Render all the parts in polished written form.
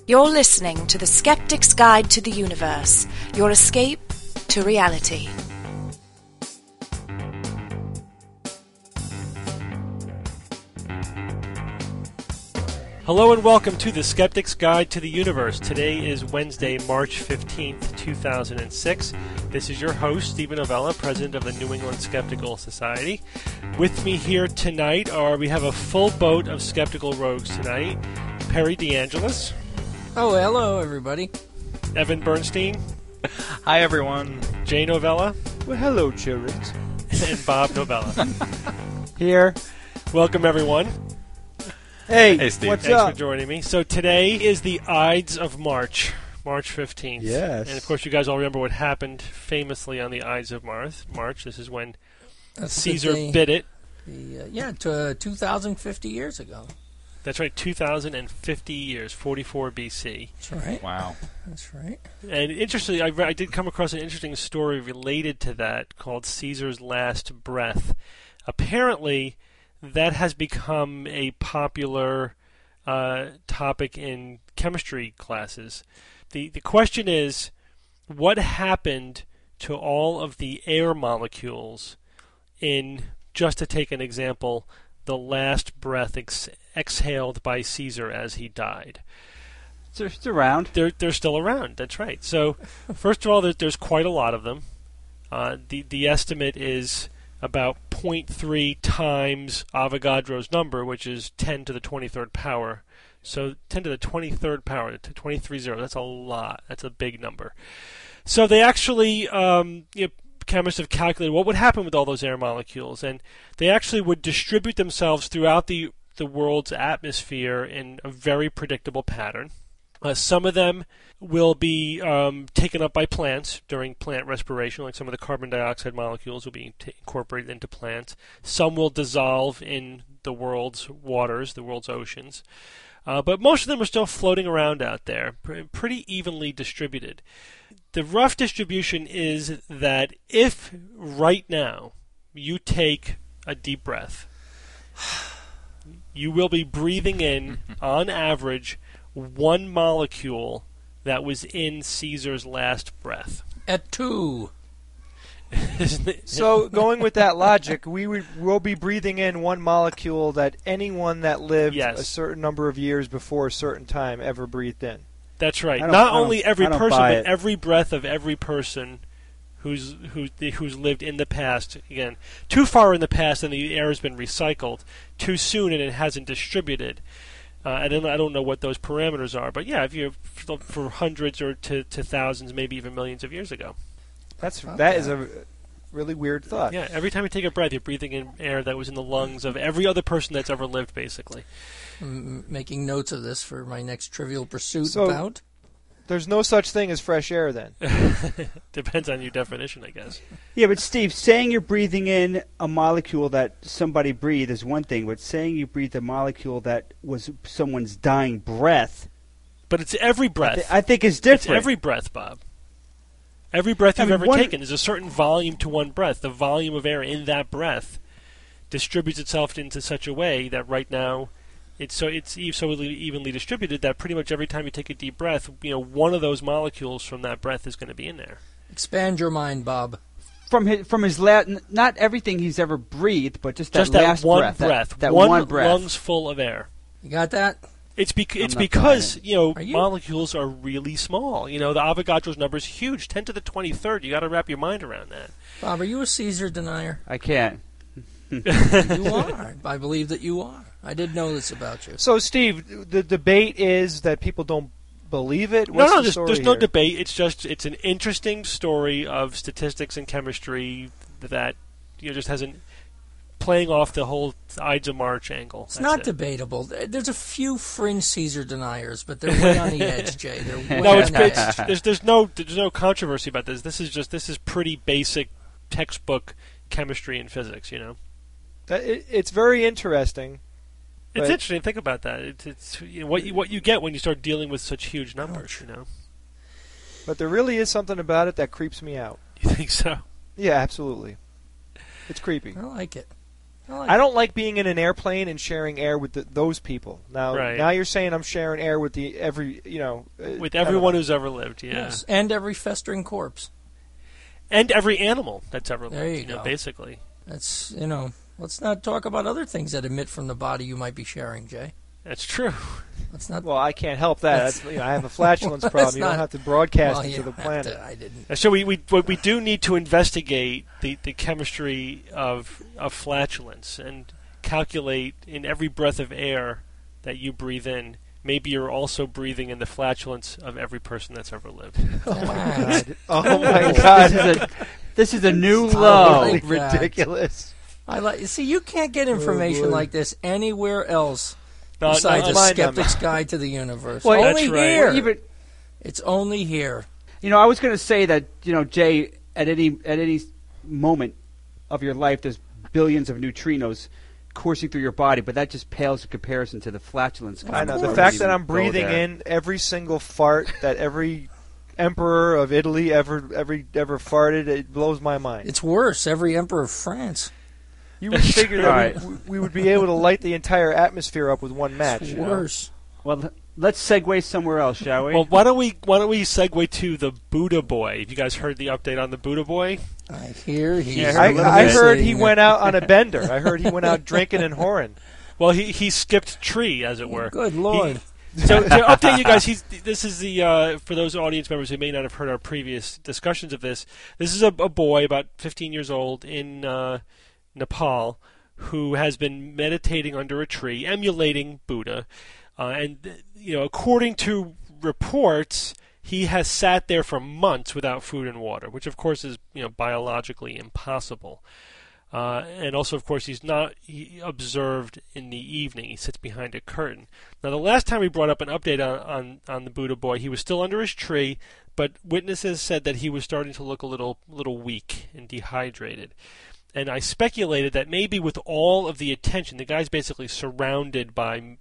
You're listening to The Skeptic's Guide to the Universe, your escape to reality. Hello and welcome to The Skeptic's Guide to the Universe. Today is Wednesday, March 15th, 2006. This is your host, Stephen Novella, president of the New England Skeptical Society. With me here tonight we have a full boat of skeptical rogues tonight. Perry DeAngelis. Oh, hello, everybody. Evan Bernstein. Hi, everyone. Jay Novella. Well, hello, children. And Bob Novella. Here. Welcome, everyone. Hey, Steve. what's Thanks up? for joining me. So today is the Ides of March, March 15th. Yes. And, of course, you guys all remember what happened famously on the Ides of March. This is when Caesar bit it. 2,050 years ago. That's right, 2,050 years, 44 BC. That's right. Wow. That's right. And interestingly, I did come across an interesting story related to that called Caesar's Last Breath. Apparently, that has become a popular topic in chemistry classes. The question is, what happened to all of the air molecules in, just to take an example, the last breath exhaled by Caesar as he died? They're around. They're still around. That's right. So, first of all, there's quite a lot of them. The estimate is about 0.3 times Avogadro's number, which is 10 to the 23rd power. So 10 to the 23rd power, to 23.0, that's a lot. That's a big number. So they actually, chemists have calculated what would happen with all those air molecules, and they actually would distribute themselves throughout the world's atmosphere in a very predictable pattern. Some of them will be taken up by plants during plant respiration, like some of the carbon dioxide molecules will be incorporated into plants. Some will dissolve in the world's waters, the world's oceans. But most of them are still floating around out there, pretty evenly distributed. The rough distribution is that if right now you take a deep breath, you will be breathing in, on average, one molecule that was in Caesar's last breath. At 2. So, going with that logic, we'll be breathing in one molecule that anyone that lived a certain number of years before a certain time ever breathed in. That's right. Not only every person, but every breath of every person who's lived in the past. Again, too far in the past and the air has been recycled. Too soon and it hasn't distributed. I don't know what those parameters are, but yeah, if you for hundreds or to thousands, maybe even millions of years ago. That is a really weird thought. Yeah, every time you take a breath, you're breathing in air that was in the lungs of every other person that's ever lived, basically. I'm making notes of this for my next Trivial Pursuit bout. There's no such thing as fresh air, then. Depends on your definition, I guess. Yeah, but Steve, saying you're breathing in a molecule that somebody breathed is one thing, but saying you breathed a molecule that was someone's dying breath... But it's every breath. I think it's different. It's every breath, Bob. Every breath you've ever taken, there's a certain volume to one breath. The volume of air in that breath distributes itself into such a way that right now it's so evenly distributed that pretty much every time you take a deep breath, one of those molecules from that breath is going to be in there. Expand your mind, Bob. From his last, not everything he's ever breathed, but just that last one breath. That one breath. Lungs full of air. You got that? It's because molecules are really small. The Avogadro's number is huge, 10 to the 23rd. You got to wrap your mind around that. Bob, are you a Caesar denier? I can't. You are. I believe that you are. I did know this about you. So, Steve, the debate is that people don't believe it? No, there's no debate. It's an interesting story of statistics and chemistry that just hasn't playing off the whole Ides of March angle. It's not debatable. There's a few fringe Caesar deniers, but they're way on the edge, Jay. They're way on the edge. There's no controversy about this. This is pretty basic textbook chemistry and physics. It's very interesting. It's interesting. Think about that. It's what you get when you start dealing with such huge numbers. But there really is something about it that creeps me out. You think so? Yeah, absolutely. It's creepy. I like it. I don't like being in an airplane and sharing air with those people. Now you're saying I'm sharing air with with everyone who's ever lived. Yeah. Yes, and every festering corpse, and every animal that's ever lived. There you go. Basically, that's Let's not talk about other things that emit from the body you might be sharing, Jay. That's true. Let's not. Well, I can't help that. I have a flatulence problem. You don't have to broadcast it to the planet. I didn't. So we do need to investigate the chemistry of flatulence and calculate in every breath of air that you breathe in. Maybe you're also breathing in the flatulence of every person that's ever lived. Oh my God! Oh my God! This is a new low. Like ridiculous. See, you can't get information like this anywhere else besides a Skeptic's Guide to the Universe. Well, only right. here. It's only here. I was going to say that, Jay, at any moment of your life, there's billions of neutrinos coursing through your body, but that just pales in comparison to the flatulence. I know. The fact that I'm breathing in every single fart that every emperor of Italy ever farted, it blows my mind. It's worse. Every emperor of France. You would figure that we would be able to light the entire atmosphere up with one match. It's worse. Well, let's segue somewhere else, shall we? Well, why don't we segue to the Buddha Boy? Have you guys heard the update on the Buddha Boy? I hear I heard he went out on a bender. I heard he went out drinking and whoring. Well, he skipped tree, as it were. Good Lord. So to update you guys, this is the for those audience members who may not have heard our previous discussions of this. This is a boy about 15 years old in Nepal, who has been meditating under a tree, emulating Buddha, and according to reports, he has sat there for months without food and water, which of course is biologically impossible. And also, of course, he observed in the evening. He sits behind a curtain. Now, the last time we brought up an update on the Buddha Boy, he was still under his tree, but witnesses said that he was starting to look a little weak and dehydrated. And I speculated that maybe with all of the attention, the guy's basically surrounded by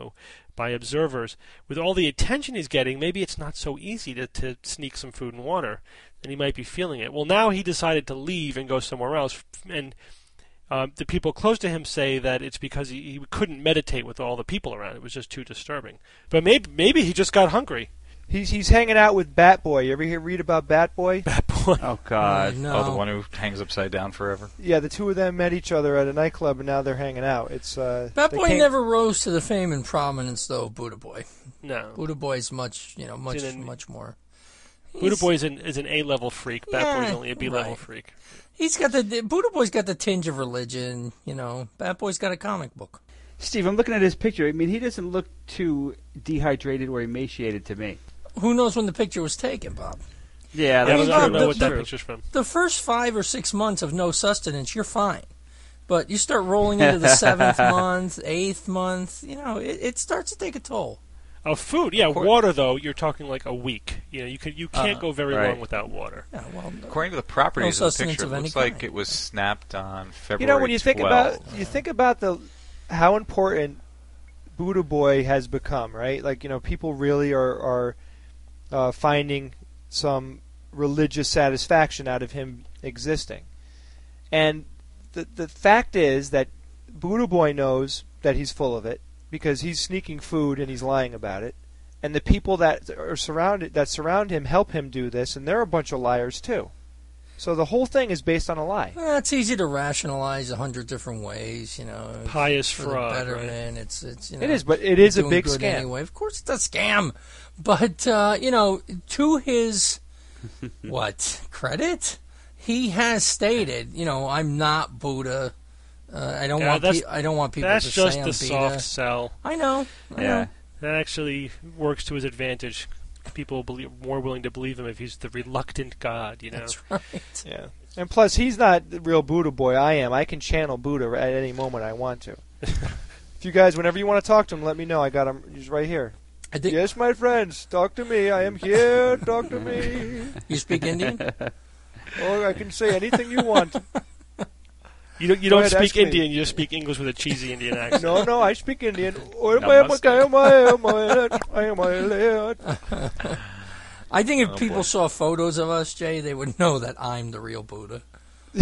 observers. With all the attention he's getting, maybe it's not so easy to sneak some food and water, and he might be feeling it. Well, now he decided to leave and go somewhere else, and the people close to him say that it's because he couldn't meditate with all the people around. It was just too disturbing. But maybe he just got hungry. He's hanging out with Bat Boy. You ever read about Bat Boy? Bat Boy. Oh, God. No. Oh, the one who hangs upside down forever? Yeah, the two of them met each other at a nightclub, and now they're hanging out. Bat Boy never rose to the fame and prominence, though, Buddha Boy. No. Buddha Boy's much more. Buddha Boy is an A-level freak. Bat Boy's only a B-level freak. Buddha Boy's got the tinge of religion, Bat Boy's got a comic book. Steve, I'm looking at his picture. I mean, he doesn't look too dehydrated or emaciated to me. Who knows when the picture was taken, Bob? Yeah, I don't know what that picture's from. The first 5 or 6 months of no sustenance, you're fine. But you start rolling into the 7th month, 8th month, it starts to take a toll. Food, yeah. Water, though, you're talking like a week. You can't go very long without water. Yeah, well, according to the properties of the picture, it looks like it was snapped on February when you 12th. think about how important Buddha Boy has become, right? Like, people really are finding some religious satisfaction out of him existing. And the fact is that Buddha Boy knows that he's full of it because he's sneaking food and he's lying about it. And the people that surround him help him do this, and they're a bunch of liars too. So the whole thing is based on a lie. It's easy to rationalize 100 different ways, Pious for fraud, the betterment. Right? It is, but it is a big scam. Anyway, of course, it's a scam. But to his credit, he has stated, I'm not Buddha. I don't want people to say I'm Buddha. That's just the soft sell. I know. That actually works to his advantage. People will more willing to believe him if he's the reluctant god, That's right. Yeah. And plus, he's not the real Buddha Boy. I am. I can channel Buddha at any moment I want to. If you guys, whenever you want to talk to him, let me know. I got him. He's right here. Yes, my friends, talk to me. I am here. Talk to me. You speak Indian? Oh, I can say anything you want. You don't speak Indian. You just speak English with a cheesy Indian accent. No, I speak Indian. I think if people saw photos of us, Jay, they would know that I'm the real Buddha. You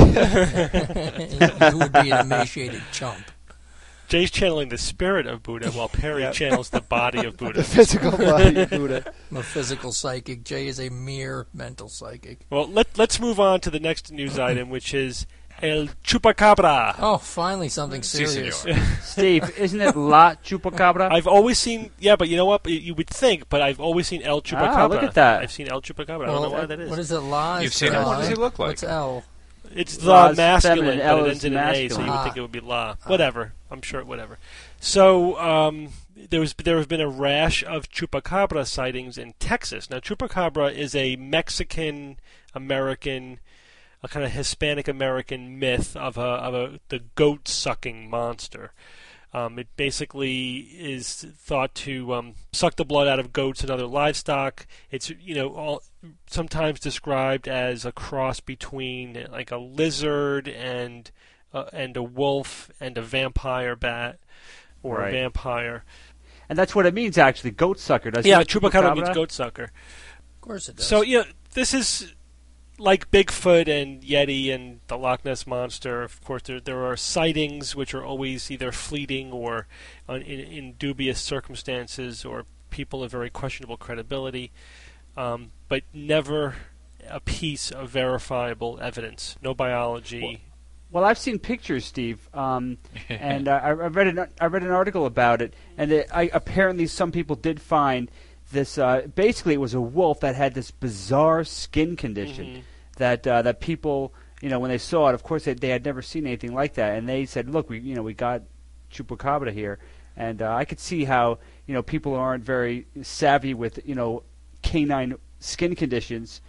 would be an emaciated chump. Jay's channeling the spirit of Buddha, while Perry channels the body of Buddha. The physical body of Buddha. I'm a physical psychic. Jay is a mere mental psychic. Well, let's move on to the next news item, which is El Chupacabra. Oh, finally something serious. Steve, isn't it La Chupacabra? I've always seen, but you know what? You would think, but I've always seen El Chupacabra. Ah, look at that. I've seen El Chupacabra. I Well, don't know why that is. What is it, La? You've seen him. What does he look like? What's L? It's La the is masculine, feminine, but L it is ends in an A, so you would masculine. think it would be La. Whatever. I'm sure, whatever. So, there has been a rash of Chupacabra sightings in Texas. Now, Chupacabra is a Mexican-American, a kind of Hispanic-American myth of the goat-sucking monster. It basically is thought to suck the blood out of goats and other livestock. It's sometimes described as a cross between like a lizard and a wolf and a vampire bat or a vampire. And that's what it means, actually, goat sucker. Doesn't Yeah, it? Chupacabra means goat sucker. Of course it does. So this is like Bigfoot and Yeti and the Loch Ness Monster. Of course, there are sightings which are always either fleeting or in dubious circumstances, or people of very questionable credibility, but never a piece of verifiable evidence. No biology. Well, I've seen pictures, Steve, and I read an article about it, and apparently some people did find this. Basically, it was a wolf that had this bizarre skin condition that people, when they saw it, of course they had never seen anything like that, and they said, "Look, we got Chupacabra here," and I could see how people who aren't very savvy with canine skin conditions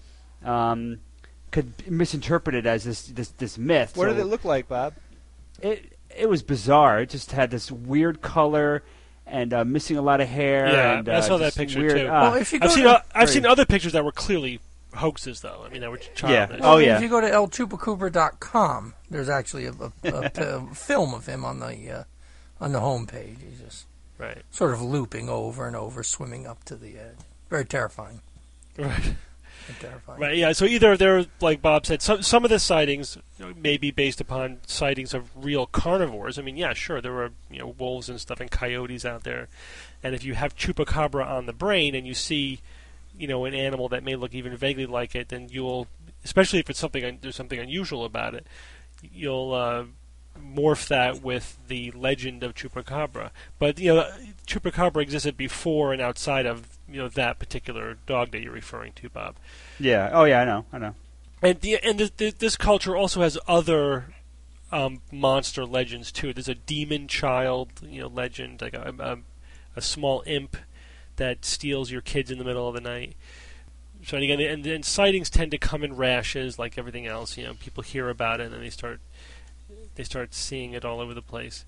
could misinterpret it as this myth. What did it look like, Bob? It was bizarre. It just had this weird color and missing a lot of hair. Yeah, and, I saw that picture weird, too. Well, if you I've seen other pictures that were clearly hoaxes, though. I mean, that were childish. Well, if you go to elchupacabra.com, there's actually a film of him on the homepage. He's just sort of looping over and over, swimming up to the edge. Very terrifying. Right. Terrifying. Right, yeah. So either they're, like Bob said, some of the sightings may be based upon sightings of real carnivores. I mean, yeah, sure, there were wolves and stuff and coyotes out there, and if you have Chupacabra on the brain and you see an animal that may look even vaguely like it, then you'll, especially if there's something unusual about it, you'll morph that with the legend of Chupacabra. But Chupacabra existed before and outside of that particular dog that you're referring to, Bob. Yeah. Oh, yeah. I know. And this culture also has other monster legends too. There's a demon child, legend, like a small imp that steals your kids in the middle of the night. So again, and sightings tend to come in rashes, like everything else. People hear about it and then they start seeing it all over the place.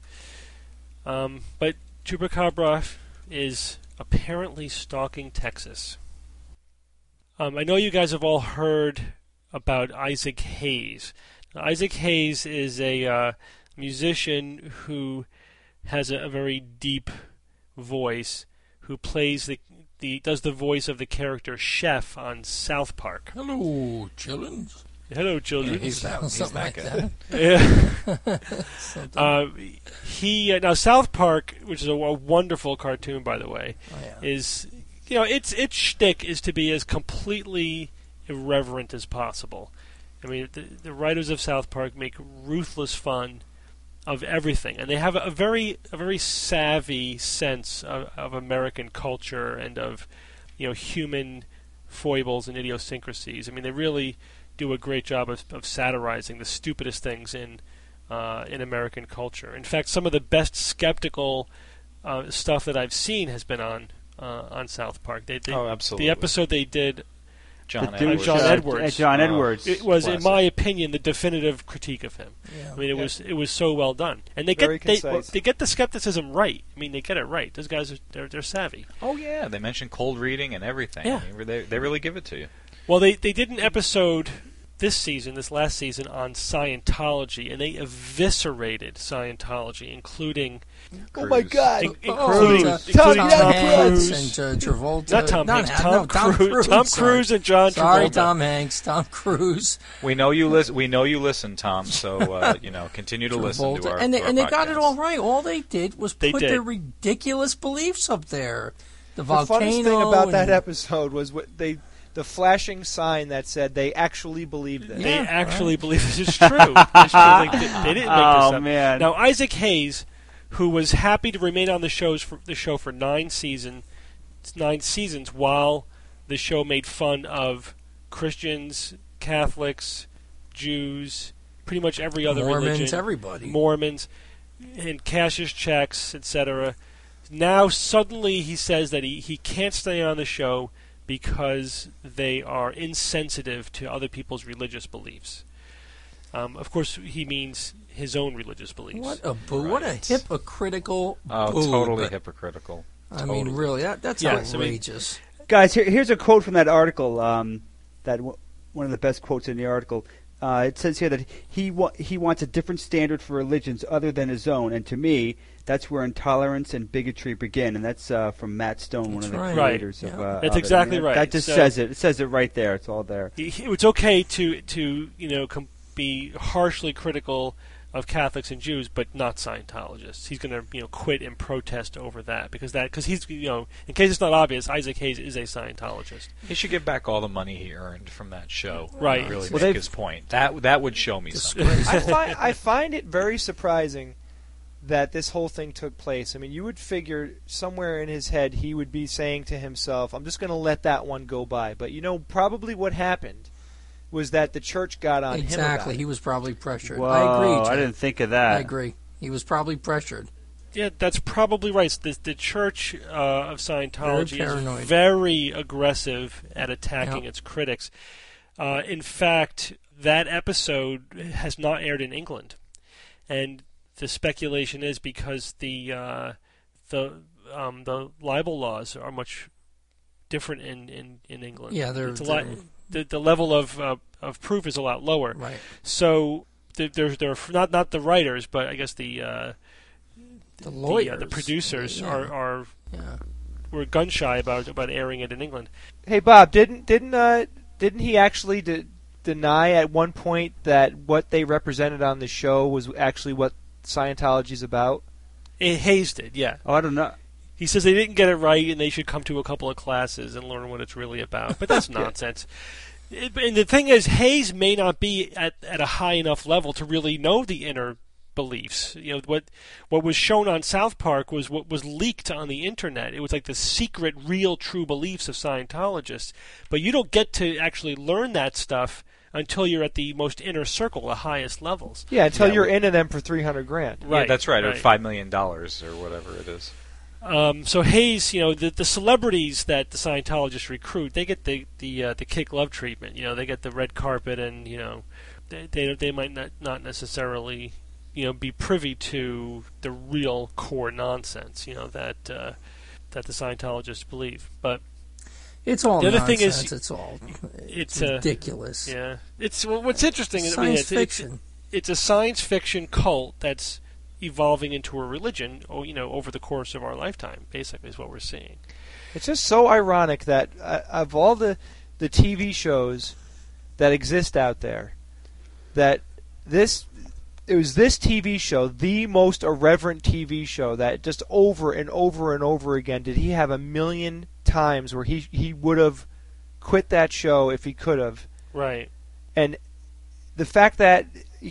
But Chupacabra is apparently stalking Texas. I know you guys have all heard about Isaac Hayes. Now, Isaac Hayes is a musician who has a very deep voice, who plays does the voice of the character Chef on South Park. Hello, chillins. Hello, children. Yeah, he's something like that. Yeah. Now South Park, which is a wonderful cartoon, by the way, is its shtick is to be as completely irreverent as possible. I mean, the writers of South Park make ruthless fun of everything, and they have a very savvy sense of American culture and of human foibles and idiosyncrasies. I mean, they really do a great job of satirizing the stupidest things in American culture. In fact, some of the best skeptical stuff that I've seen has been on South Park. Absolutely. The episode they did. John Edwards. John Edwards. It was, Classic. In my opinion, the definitive critique of him. Yeah. I mean, it was so well done, and they get the skepticism right. I mean, they get it right. Those guys they're savvy. Oh yeah, they mention cold reading and everything. Yeah. I mean, they really give it to you. Well, they did an episode this last season, on Scientology, and they eviscerated Scientology, including oh my God, including Tom Cruise and Travolta. Not Tom Hanks. Tom Cruise. Tom Cruise and John Travolta. Sorry, Tom Hanks. Tom Cruise. We know you listen, Tom. So continue to listen to our. And they podcast. got it all right. All they did was put their ridiculous beliefs up there. The funniest thing about that episode was the flashing sign that said they actually believed it. They actually believe this is true. They didn't make this up. Man. Now, Isaac Hayes, who was happy to remain on the show for 9 seasons while the show made fun of Christians, Catholics, Jews, pretty much every other religion. Mormons, and cashes checks, etc. Now, suddenly, he says that he can't stay on the show because they are insensitive to other people's religious beliefs. Of course, he means his own religious beliefs. What a boo! Right. What a hypocritical boo! Totally hypocritical. I mean, really, that's outrageous. Guys, here's a quote from that article. That one of the best quotes in the article. It says here that he wants a different standard for religions other than his own, and to me, that's where intolerance and bigotry begin. And that's from Matt Stone, one of the creators of. That's exactly right. That just says it. It says it right there. It's all there. It's okay to be harshly critical of Catholics and Jews, but not Scientologists. He's going to quit and protest over that because he's in case it's not obvious, Isaac Hayes is a Scientologist. He should give back all the money he earned from that show. Right. Really make his point. That would show me something. I find it very surprising that this whole thing took place. I mean, you would figure somewhere in his head he would be saying to himself, "I'm just going to let that one go by." But probably what happened was that the church got on him about it. Exactly. He was probably pressured. Whoa, I agree, Jim. I didn't think of that. I agree. He was probably pressured. Yeah, that's probably right. The Church of Scientology is very aggressive at attacking its critics. In fact, that episode has not aired in England, and the speculation is because the libel laws are much different in England. Yeah, it's a lot. The level of proof is a lot lower. Right. So they're not the writers, but I guess the lawyers, the producers were gun shy about airing it in England. Hey Bob, didn't he actually deny at one point that what they represented on the show was actually what Scientology's about? Hayes did, yeah. Oh, I don't know. He says they didn't get it right and they should come to a couple of classes and learn what it's really about. But that's nonsense. And the thing is, Hayes may not be at a high enough level to really know the inner beliefs. What was shown on South Park was what was leaked on the internet. It was like the secret, real, true beliefs of Scientologists. But you don't get to actually learn that stuff until you're at the most inner circle, the highest levels. Yeah, until you're into them for $300,000. Right, yeah, that's right, or $5 million or whatever it is. So Hayes, the celebrities that the Scientologists recruit, they get the kick love treatment. They get the red carpet, and they might not necessarily be privy to the real core nonsense that the Scientologists believe. But it's all the other nonsense. thing is it's ridiculous. Yeah, what's interesting is science fiction. It's a science fiction cult that's evolving into a religion, over the course of our lifetime, basically, is what we're seeing. It's just so ironic that of all the TV shows that exist out there, that it was this TV show, the most irreverent TV show, that just over and over and over again did he have 1 million times where he would have quit that show if he could have. Right. And the fact that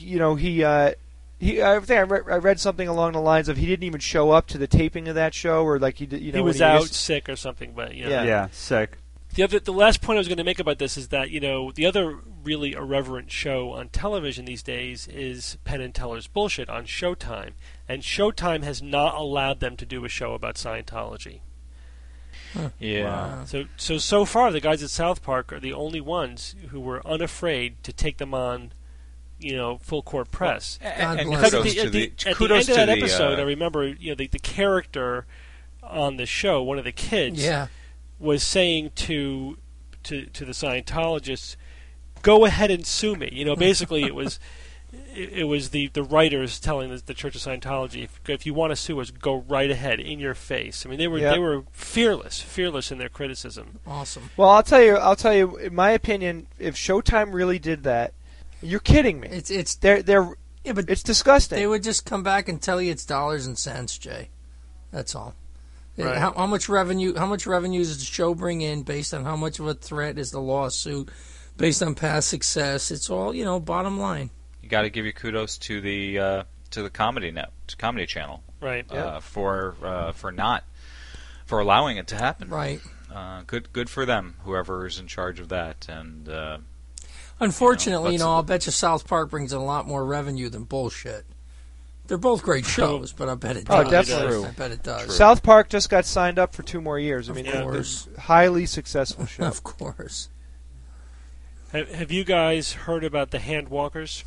I think I read something along the lines of he didn't even show up to the taping of that show, or like he was out sick or something. But sick. The last point I was going to make about this is that the other really irreverent show on television these days is Penn and Teller's Bullshit on Showtime, and Showtime has not allowed them to do a show about Scientology. Huh. Yeah. Wow. So far the guys at South Park are the only ones who were unafraid to take them on. Full court press. God In bless fact, at the end of that episode, I remember, the character on the show, one of the kids, was saying to the Scientologists, go ahead and sue me. Basically it was the writers telling the Church of Scientology, if you want to sue us, go right ahead, in your face. I mean, they were fearless in their criticism. Awesome. Well, I'll tell you, in my opinion, if Showtime really did that, you're kidding me. It's disgusting. They would just come back and tell you it's dollars and cents, Jay. That's all. Right. How much revenue does the show bring in based on how much of a threat is the lawsuit, based on past success? It's all, bottom line. You got to give your kudos to the Comedy Channel, right? For allowing it to happen, right? Good for them, whoever is in charge of that. And unfortunately, I'll bet you South Park brings in a lot more revenue than bullshit. They're both great shows, but I bet it does. Oh, definitely. I bet it does. True. South Park just got signed up for 2 more years. I mean, they're a highly successful show. Of course. Have you guys heard about the hand walkers?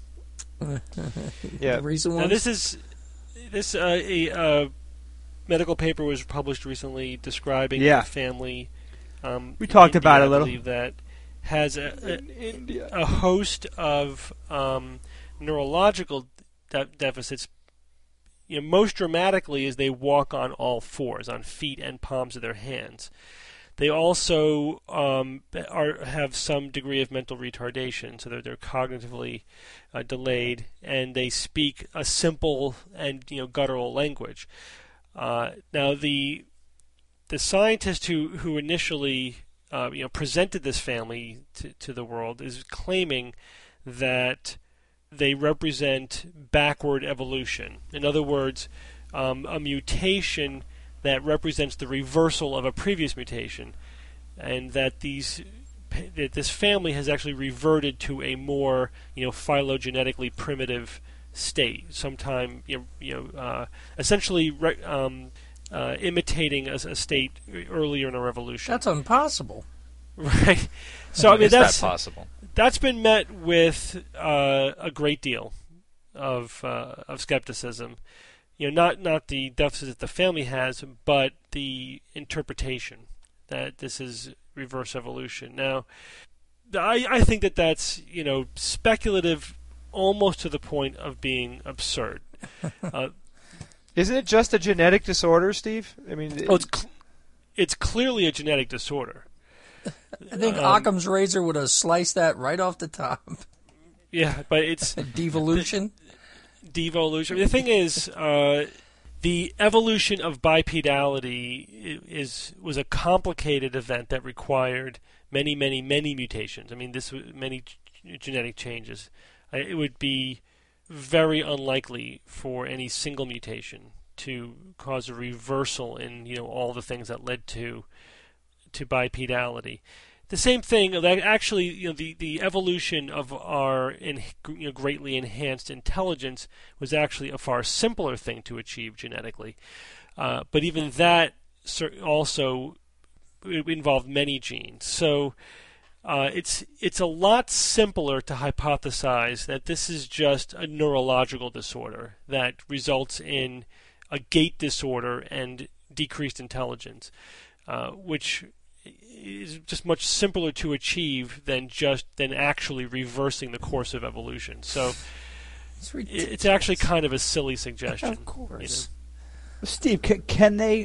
Yeah. The recent ones? Now a medical paper was published recently describing a family. We talked about it a I little. believe that has a host of neurological deficits. Most dramatically is they walk on all fours, on feet and palms of their hands. They also have some degree of mental retardation, so they're cognitively delayed, and they speak a simple and guttural language. Now, the scientist who initially presented this family to the world is claiming that they represent backward evolution. In other words, a mutation that represents the reversal of a previous mutation, and that this family has actually reverted to a more phylogenetically primitive state, sometime essentially imitating a state earlier in our evolution. That's impossible, right? So I mean, that's possible. That's been met with a great deal of skepticism. Not the deficit that the family has, but the interpretation that this is reverse evolution. Now, I think that's speculative, almost to the point of being absurd. Isn't it just a genetic disorder, Steve? I mean, it's clearly a genetic disorder. I think Occam's razor would have sliced that right off the top. Yeah, but it's devolution. Devolution. The thing is, the evolution of bipedality was a complicated event that required many mutations. I mean, this many genetic changes. It would be very unlikely for any single mutation to cause a reversal in all the things that led to bipedality. The same thing, actually, the evolution of our greatly enhanced intelligence was actually a far simpler thing to achieve genetically. But even that also involved many genes. So it's a lot simpler to hypothesize that this is just a neurological disorder that results in a gait disorder and decreased intelligence, which is just much simpler to achieve than actually reversing the course of evolution. So it's actually kind of a silly suggestion. Of course. Steve, can they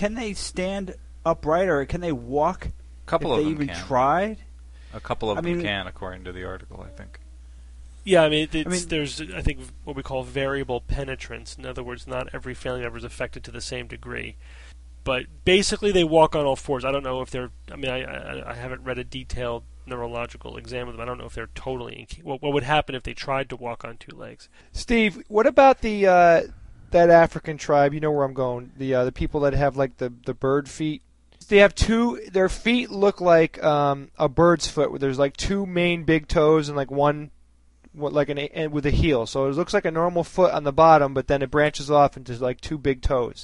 stand upright, or can they walk? A couple of them even can. Tried? A couple of them can, according to the article, I think. Yeah, there's I think what we call variable penetrance. In other words, not every family member is affected to the same degree. But basically, they walk on all fours. I don't know if they're. I mean, I haven't read a detailed neurological exam of them. I don't know if they're totally. What would happen if they tried to walk on 2 legs? Steve, what about the that African tribe? You know where I'm going. The people that have like the bird feet. They have their feet look like a bird's foot. Where there's like 2 main big toes and like one, with a heel. So it looks like a normal foot on the bottom, but then it branches off into like 2 big toes.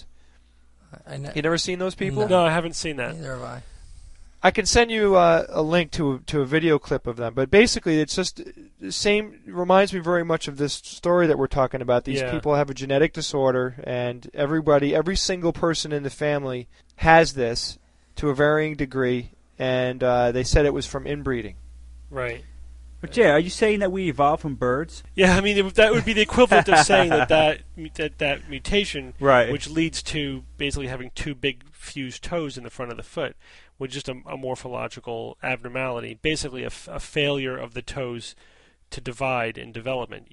You never seen those people? No, I haven't seen that. Neither have I. I can send you a link to a video clip of them. But basically, it's just the same. It reminds me very much of this story that we're talking about. These people have a genetic disorder, and every single person in the family has this to a varying degree. And they said it was from inbreeding. Right. But Jay, are you saying that we evolved from birds? Yeah, I mean that would be the equivalent of saying that mutation, right, which leads to basically having two big fused toes in the front of the foot, was just a morphological abnormality, basically a failure of the toes to divide in development.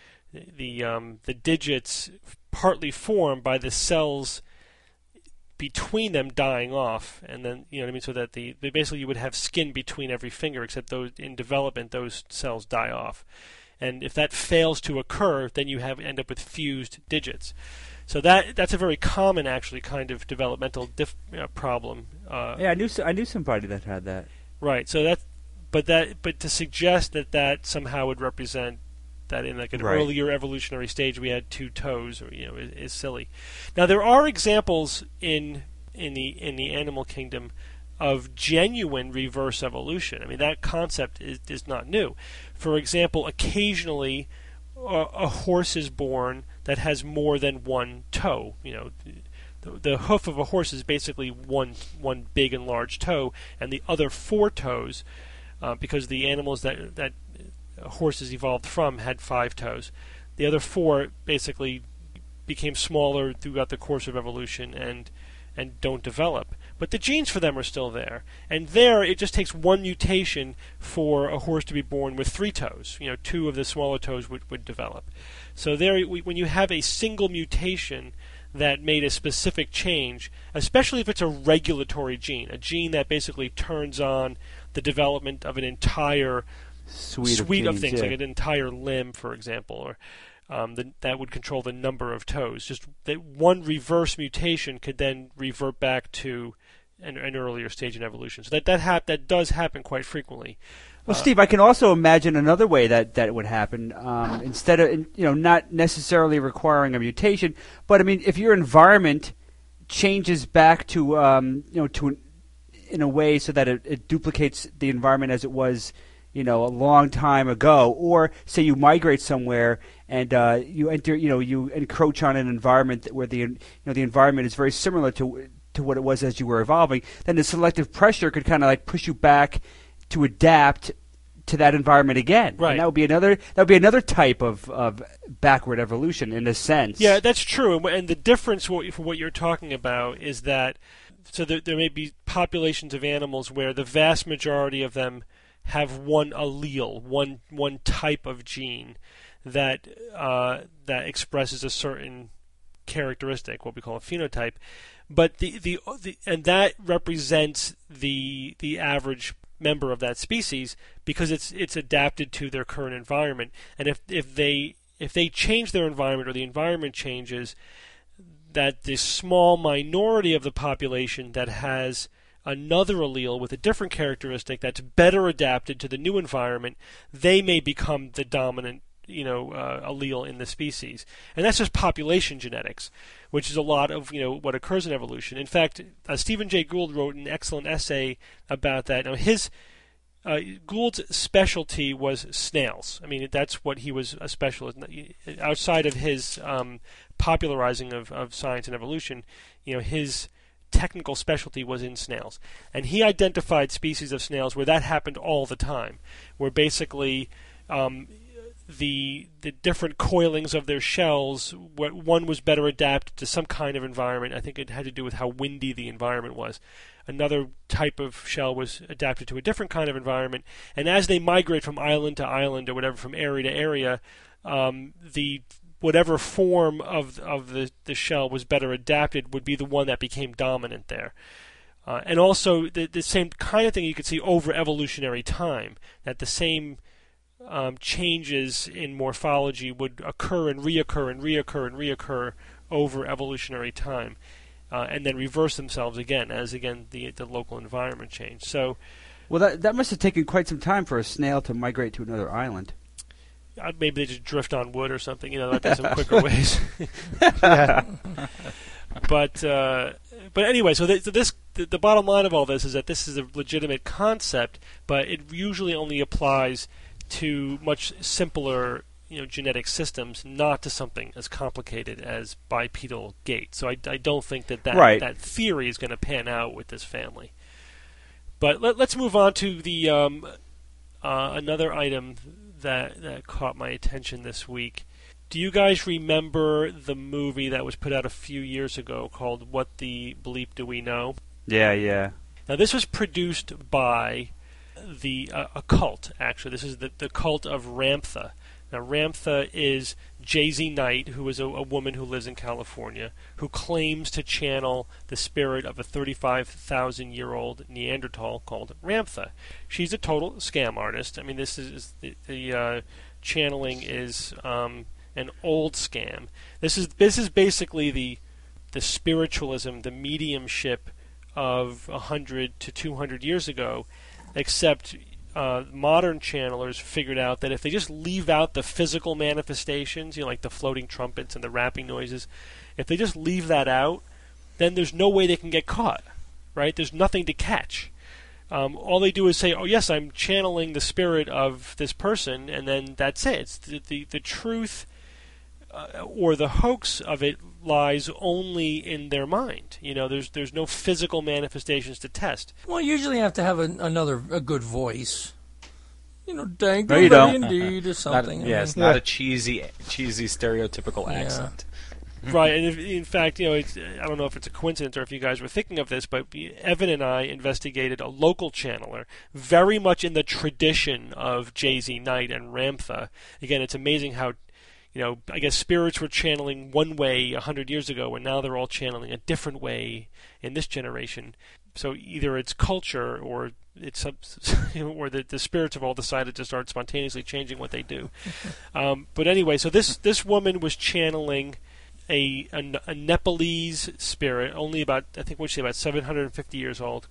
The digits partly form by the cells between them dying off, and then so that basically you would have skin between every finger, except those in development those cells die off, and if that fails to occur, then you end up with fused digits. So that's a very common actually kind of developmental problem. I knew somebody that had that. Right. So but to suggest that somehow would represent that in like an earlier evolutionary stage we had two toes, is silly. Now there are examples in the animal kingdom of genuine reverse evolution. I mean that concept is not new. For example, occasionally a horse is born that has more than one toe. The hoof of a horse is basically one big and large toe, and the other four toes, because the animals that horses evolved from had 5 toes. The other 4 basically became smaller throughout the course of evolution and don't develop. But the genes for them are still there. And there, it just takes one mutation for a horse to be born with 3 toes. 2 of the smaller toes would develop. So there, when you have a single mutation that made a specific change, especially if it's a regulatory gene, a gene that basically turns on the development of an entire suite of things, like an entire limb, for example, or that would control the number of toes. Just that one reverse mutation could then revert back to an earlier stage in evolution. So that does happen quite frequently. Well, Steve, I can also imagine another way that would happen. Instead of not necessarily requiring a mutation, but I mean, if your environment changes back to in a way so that it duplicates the environment as it was a long time ago, or say you migrate somewhere and you encroach on an environment where the environment is very similar to what it was as you were evolving, then the selective pressure could kind of like push you back to adapt to that environment again. Right. And that would be another type of backward evolution in a sense. Yeah, that's true. And the difference for what you're talking about is that there may be populations of animals where the vast majority of them have one allele, one type of gene that expresses a certain characteristic, what we call a phenotype, but and that represents the average member of that species because it's adapted to their current environment. And if they change their environment or the environment changes, that the small minority of the population that has another allele with a different characteristic that's better adapted to the new environment, they may become the dominant allele in the species. And that's just population genetics, which is a lot of what occurs in evolution. In fact, Stephen Jay Gould wrote an excellent essay about that. Now Gould's specialty was snails. I mean, that's what he was a specialist outside of his popularizing of science and evolution. His technical specialty was in snails, and he identified species of snails where that happened all the time, where basically the different coilings of their shells, one was better adapted to some kind of environment. I think it had to do with how windy the environment was. Another type of shell was adapted to a different kind of environment, and as they migrate from island to island or whatever, from area to area, whatever form of the shell was better adapted would be the one that became dominant there. And also the same kind of thing you could see over evolutionary time, that the same changes in morphology would occur and reoccur and reoccur and reoccur over evolutionary time, and then reverse themselves again as the local environment changed. So, well, that must have taken quite some time for a snail to migrate to another island. Maybe they just drift on wood or something. There's some quicker ways. But anyway, so the bottom line of all this is that this is a legitimate concept, but it usually only applies to much simpler genetic systems, not to something as complicated as bipedal gait. So I don't think that theory is going to pan out with this family. But let's move on to the another item that caught my attention this week. Do you guys remember the movie that was put out a few years ago called What the Bleep Do We Know? Yeah. Now, this was produced by a cult, actually. This is the cult of Ramtha. Now, Ramtha is J.Z. Knight, who is a woman who lives in California, who claims to channel the spirit of a 35,000-year-old Neanderthal called Ramtha. She's a total scam artist. I mean, this is the channeling is an old scam. This is basically the spiritualism, the mediumship of 100 to 200 years ago, except modern channelers figured out that if they just leave out the physical manifestations, like the floating trumpets and the rapping noises, if they just leave that out, then there's no way they can get caught, right? There's nothing to catch. All they do is say, oh yes, I'm channeling the spirit of this person, and then that's it. It's the truth or the hoax of it lies only in their mind. There's no physical manifestations to test. Well, you usually have to have a good voice. Thank no, you don't. Indeed, or something. It's not a cheesy stereotypical accent. Right, and in fact, I don't know if it's a coincidence or if you guys were thinking of this, but Evan and I investigated a local channeler, very much in the tradition of J.Z. Knight and Ramtha. Again, it's amazing how I guess spirits were channeling one way 100 years ago, and now they're all channeling a different way in this generation. So either it's culture, or it's or the spirits have all decided to start spontaneously changing what they do. But anyway, so this woman was channeling a Nepalese spirit, only about, I think, what'd you say, about 750 years old,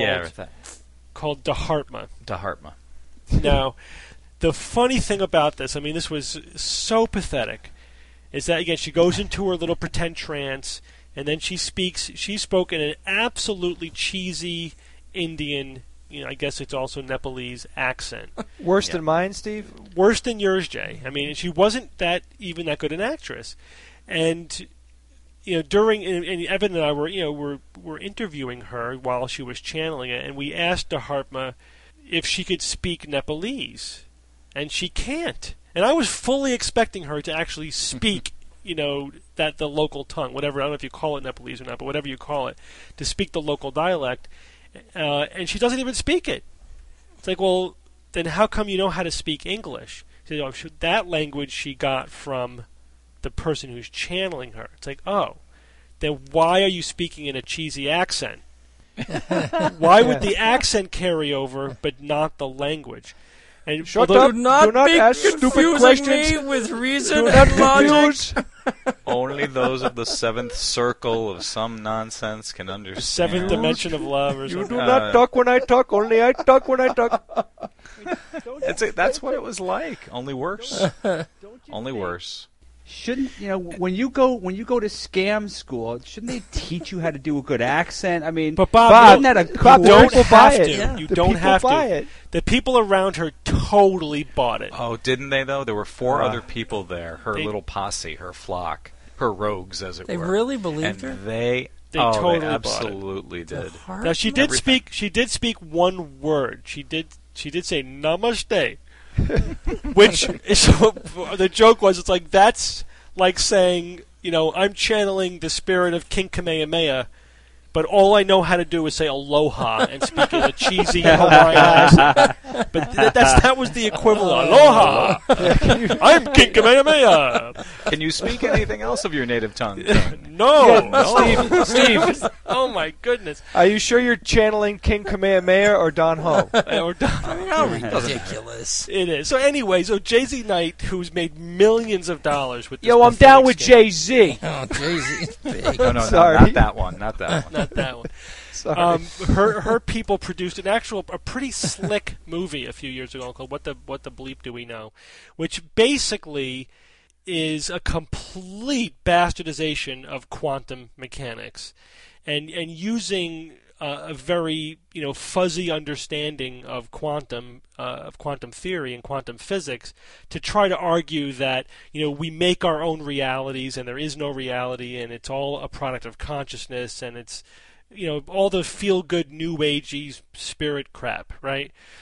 called Dharma. Dharma. Now, the funny thing about this, I mean, this was so pathetic, is that, again, she goes into her little pretend trance, and then she spoke in an absolutely cheesy Indian, I guess it's also Nepalese accent. Worse than mine, Steve? Worse than yours, Jay. I mean, she wasn't even that good an actress. And, during, and Evan and I were interviewing her while she was channeling it, and we asked Dharma if she could speak Nepalese. And she can't. And I was fully expecting her to actually speak, that the local tongue, whatever, I don't know if you call it Nepalese or not, but whatever you call it, to speak the local dialect. And she doesn't even speak it. It's like, well, then how come you know how to speak English? So, that language she got from the person who's channeling her. It's like, oh, then why are you speaking in a cheesy accent? Why would the accent carry over but not the language? And Shut up! Do not ask stupid questions. Me with reason and logic. Only those of the seventh circle of some nonsense can understand. Seventh dimension of love, or something. You do not talk when I talk. Only I talk when I talk. That's what it was like. Only worse. Only worse. Shouldn't when you go to scam school? Shouldn't they teach you how to do a good accent? I mean, but Bob, isn't that a Bob, don't have to. Yeah. You don't have to. The people around her totally bought it. Oh, didn't they though? There were 4 other people there. Her little posse, her flock, her rogues, as it were. They really believed her. They totally absolutely did. Now she did speak. She did speak one word. She did say namaste. Which is, the joke was, it's like, that's like saying, I'm channeling the spirit of King Kamehameha, but all I know how to do is say aloha and speak in a cheesy Hawaiian accent. But that was the equivalent. Aloha! I'm King Kamehameha! Can you speak anything else of your native tongue? No! Steve. Oh my goodness. Are you sure you're channeling King Kamehameha or Don Ho? How ridiculous. It is. So anyway, J.Z. Knight, who's made millions of dollars with this I'm down with Jay-Z. Oh, Jay-Z's big. No, Sorry. not that one. Not that one. Not that one. Sorry. Her people produced a pretty slick movie a few years ago called What the Bleep Do We Know, which basically is a complete bastardization of quantum mechanics, and using a very fuzzy understanding of quantum theory and quantum physics to try to argue that we make our own realities and there is no reality and it's all a product of consciousness, and it's all the feel good new agey spirit crap, right?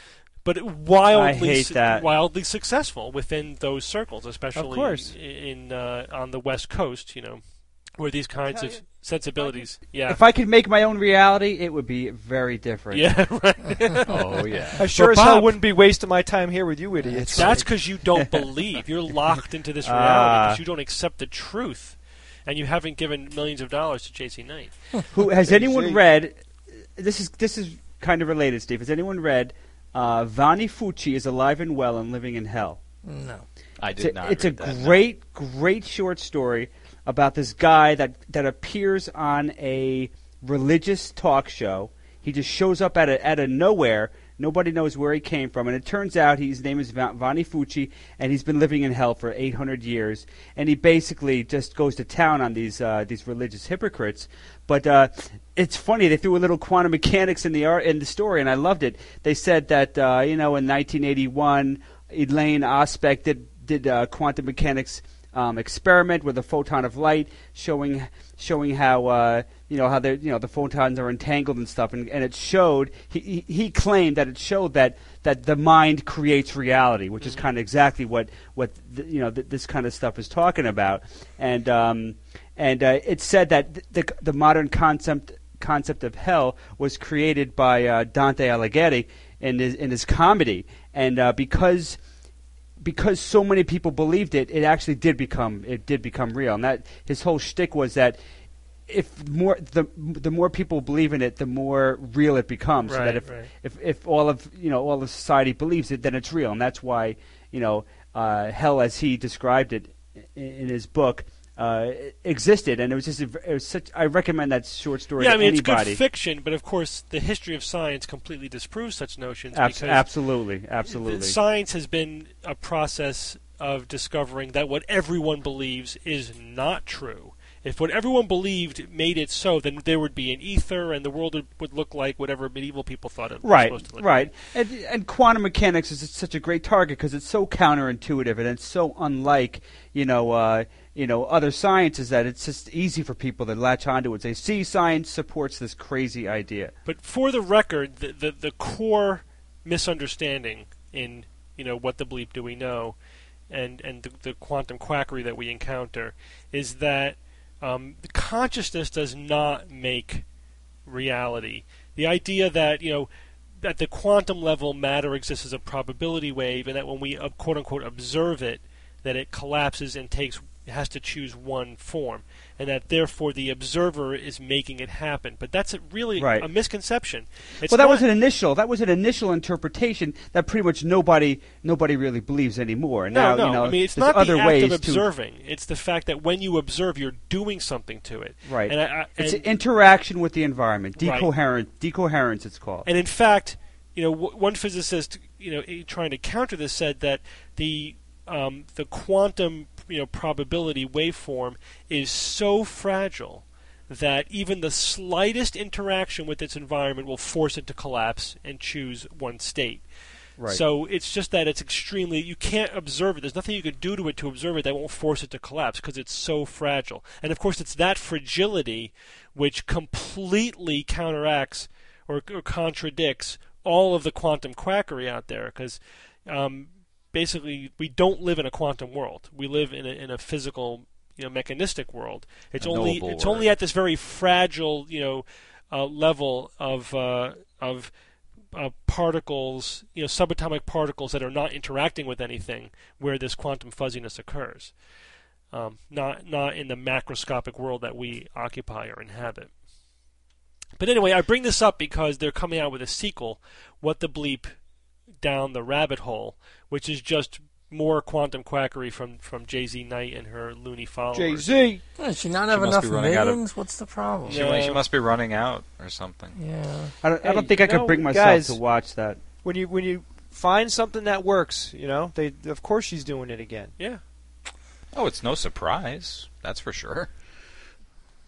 but wildly successful within those circles, especially in on the West Coast, where these kinds of sensibilities. If I could make my own reality, it would be very different. Yeah, right. Oh, yeah. I sure as hell wouldn't be wasting my time here with you idiots. That's because you don't believe. You're locked into this reality because you don't accept the truth, and you haven't given millions of dollars to J.C. Knight. Who has anyone read? This is kind of related, Steve. Has anyone read Vanni Fucci is Alive and Well and Living in Hell? No. I did not. It's a great short story about this guy that appears on a religious talk show. He just shows up out of nowhere. Nobody knows where he came from, and it turns out his name is Vanni Fucci, and he's been living in hell for 800 years. And he basically just goes to town on these religious hypocrites. But it's funny, they threw a little quantum mechanics in the story, and I loved it. They said that in 1981, Elaine Aspect did quantum mechanics experiment with a photon of light, showing how how the photons are entangled and stuff, and it showed he claimed that it showed that the mind creates reality, which is kind of exactly what this kind of stuff is talking about, and it said that the modern concept of hell was created by Dante Alighieri in his comedy, and because so many people believed it, it actually did become real. And that his whole shtick was that the more people believe in it, the more real it becomes. Right, so that if all of society believes it, then it's real. And that's why hell, as he described it in his book, existed. And it was such. I recommend that short story to anybody. It's good fiction, but of course the history of science completely disproves such notions. Absolutely. Science has been a process of discovering that what everyone believes is not true. If what everyone believed made it so, then there would be an ether, and the world would look like whatever medieval people thought it was supposed to look like. Right. And quantum mechanics is such a great target because it's so counterintuitive and it's so unlike other sciences that it's just easy for people to latch onto it and say, see, science supports this crazy idea. But for the record, the core misunderstanding in what the bleep do we know, and the quantum quackery that we encounter is that consciousness does not make reality. The idea that at the quantum level matter exists as a probability wave, and that when we quote unquote observe it, that it collapses and has to choose one form, and that therefore the observer is making it happen. But that's really a misconception. That was an initial interpretation that pretty much nobody really believes anymore. And now, I mean, it's not the act of observing. It's the fact that when you observe, you're doing something to it. Right. It's an interaction with the environment. Decoherence, it's called. And in fact, one physicist, trying to counter this, said that the quantum probability waveform is so fragile that even the slightest interaction with its environment will force it to collapse and choose one state. Right. So it's just that it's extremely, you can't observe it. There's nothing you could do to it to observe it that won't force it to collapse because it's so fragile. And of course it's that fragility which completely counteracts or contradicts all of the quantum quackery out there, because basically, we don't live in a quantum world. We live in a physical, mechanistic world. It's only at this very fragile, level of particles, subatomic particles that are not interacting with anything, where this quantum fuzziness occurs. Not in the macroscopic world that we occupy or inhabit. But anyway, I bring this up because they're coming out with a sequel, What the Bleep Down the Rabbit Hole, which is just more quantum quackery from J.Z. Knight and her loony followers. Jay-Z! Does she not have enough millions? What's the problem? She must be running out or something. Yeah. I don't think I could bring myself to watch that. When you find something that works, of course she's doing it again. Yeah. Oh, it's no surprise. That's for sure.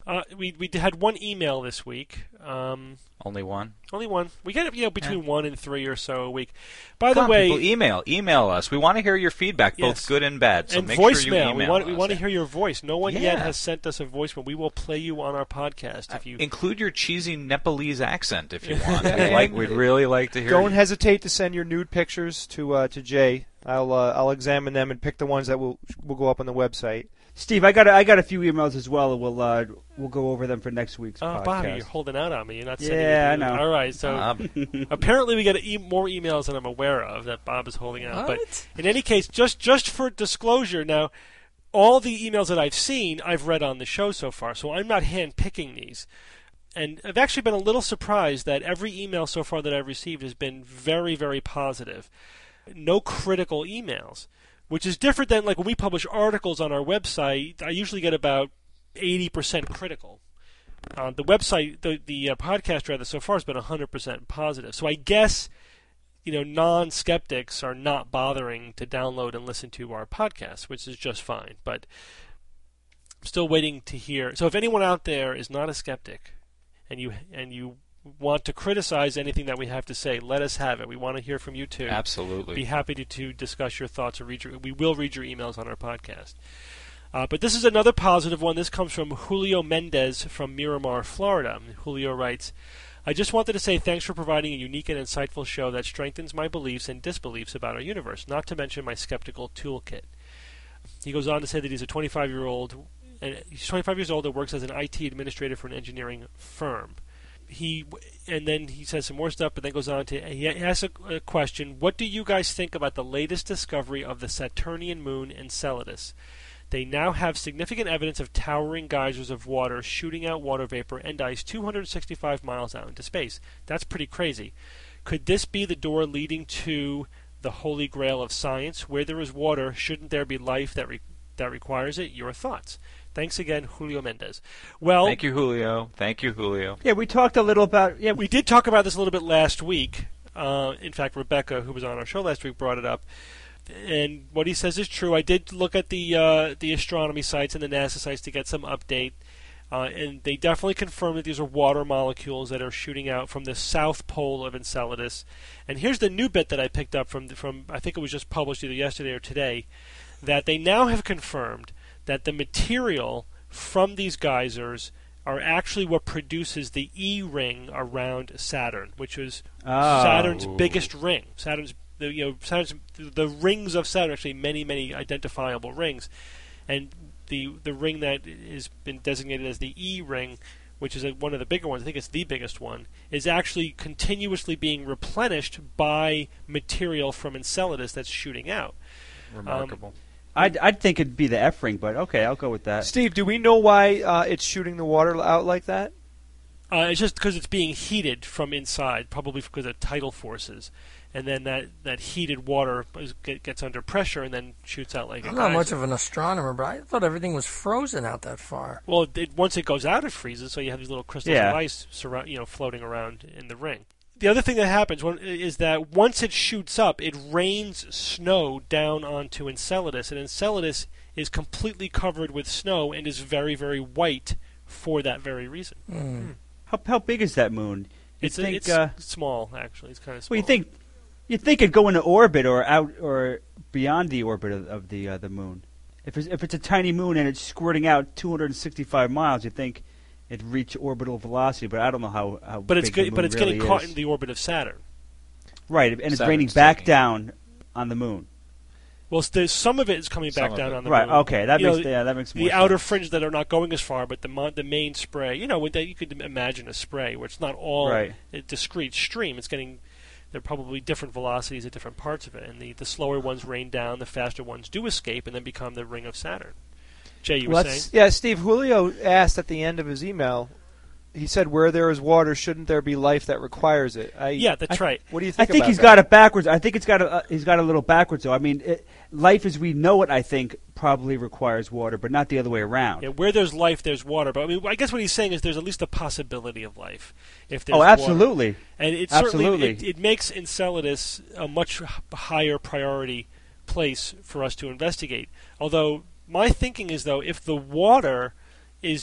We had one email this week. Only one? Only one. We get between 1 and 3 or so a week. By the Come way, on, people, email us. We want to hear your feedback, both good and bad. So and make voicemail. Sure you email us. We want to hear your voice. No one yet has sent us a voicemail. We will play you on our podcast if you include your cheesy Nepalese accent if you want. We'd really like to hear. Don't hesitate to send your nude pictures to Jay. I'll examine them and pick the ones that will go up on the website. Steve, I got a few emails as well, and we'll go over them for next week's podcast. Bobby, you're holding out on me. You're not sending I know. All right, so apparently we get more emails than I'm aware of that Bob is holding out. What? But in any case, just for disclosure, now all the emails that I've seen, I've read on the show so far, so I'm not hand-picking these. And I've actually been a little surprised that every email so far that I've received has been very, very positive. No critical emails. Which is different than like when we publish articles on our website. I usually get about 80% critical. The website, the podcast rather, so far has been 100% positive. So I guess non-skeptics are not bothering to download and listen to our podcast, which is just fine. But I'm still waiting to hear. So if anyone out there is not a skeptic, and you want to criticize anything that we have to say, let us have it. We want to hear from you too. Absolutely. Be happy to discuss your thoughts or we will read your emails on our podcast. But this is another positive one. This comes from Julio Mendez from Miramar, Florida. Julio writes, I just wanted to say thanks for providing a unique and insightful show that strengthens my beliefs and disbeliefs about our universe, not to mention my skeptical toolkit. He goes on to say that he's 25 years old and works as an IT administrator for an engineering firm. And then he says some more stuff, but then goes on to he asks a question: what do you guys think about the latest discovery of the Saturnian moon Enceladus? They now have significant evidence of towering geysers of water shooting out water vapor and ice 265 miles out into space. That's pretty crazy. Could this be the door leading to the holy grail of science? Where there is water, shouldn't there be life that requires it? Your thoughts. Thanks again, Julio Mendez. Well, thank you, Julio. Yeah, we talked a little about. Yeah, we did talk about this a little bit last week. In fact, Rebecca, who was on our show last week, brought it up. And what he says is true. I did look at the astronomy sites and the NASA sites to get some update, and they definitely confirm that these are water molecules that are shooting out from the south pole of Enceladus. And here's the new bit that I picked up from I think it was just published either yesterday or today, that they now have confirmed that the material from these geysers are actually what produces the E ring around Saturn, which is Saturn's biggest ring. The rings of Saturn, actually many identifiable rings, and the ring that has been designated as the E ring, which is one of the bigger ones, I think it's the biggest one, is actually continuously being replenished by material from Enceladus that's shooting out. Remarkable. I'd think it'd be the F ring, but okay, I'll go with that. Steve, do we know why it's shooting the water out like that? It's just because it's being heated from inside, probably because of tidal forces. And then that heated water gets under pressure and then shoots out like a geyser. I'm not much of an astronomer, but I thought everything was frozen out that far. Well, once it goes out, it freezes, so you have these little crystals of ice floating around in the ring. The other thing that happens is that once it shoots up, it rains snow down onto Enceladus, and Enceladus is completely covered with snow and is very, very white for that very reason. Mm. How big is that moon? It's small, actually. It's kind of small. Well, you'd think it'd go into orbit or out or beyond the orbit of the moon. If it's a tiny moon and it's squirting out 265 miles, you'd think it'd reach orbital velocity, but I don't know how but big the moon but it's really getting caught is. in the orbit of Saturn. Right, and it's Saturn's raining back taking. down on the moon. Well, some of it is coming back down on the right, moon. okay, that makes more the sense. outer fringe that are not going as far, but the main spray. You could imagine a spray where it's not all a discrete stream. They're probably different velocities at different parts of it, and the slower ones rain down, the faster ones do escape, and then become the ring of Saturn. Jay, you were saying? Yeah, Steve, Julio asked at the end of his email, he said, where there is water, shouldn't there be life that requires it? Yeah, that's right. What do you think I think about he's that? got it backwards. I think he's got a little backwards, though. I mean, life as we know it, I think, probably requires water, but not the other way around. Yeah, where there's life, there's water. But I mean, I guess what he's saying is there's at least a possibility of life if there's absolutely. water. And it Absolutely. certainly it makes Enceladus a much higher priority place for us to investigate. Although my thinking is, though, if the water is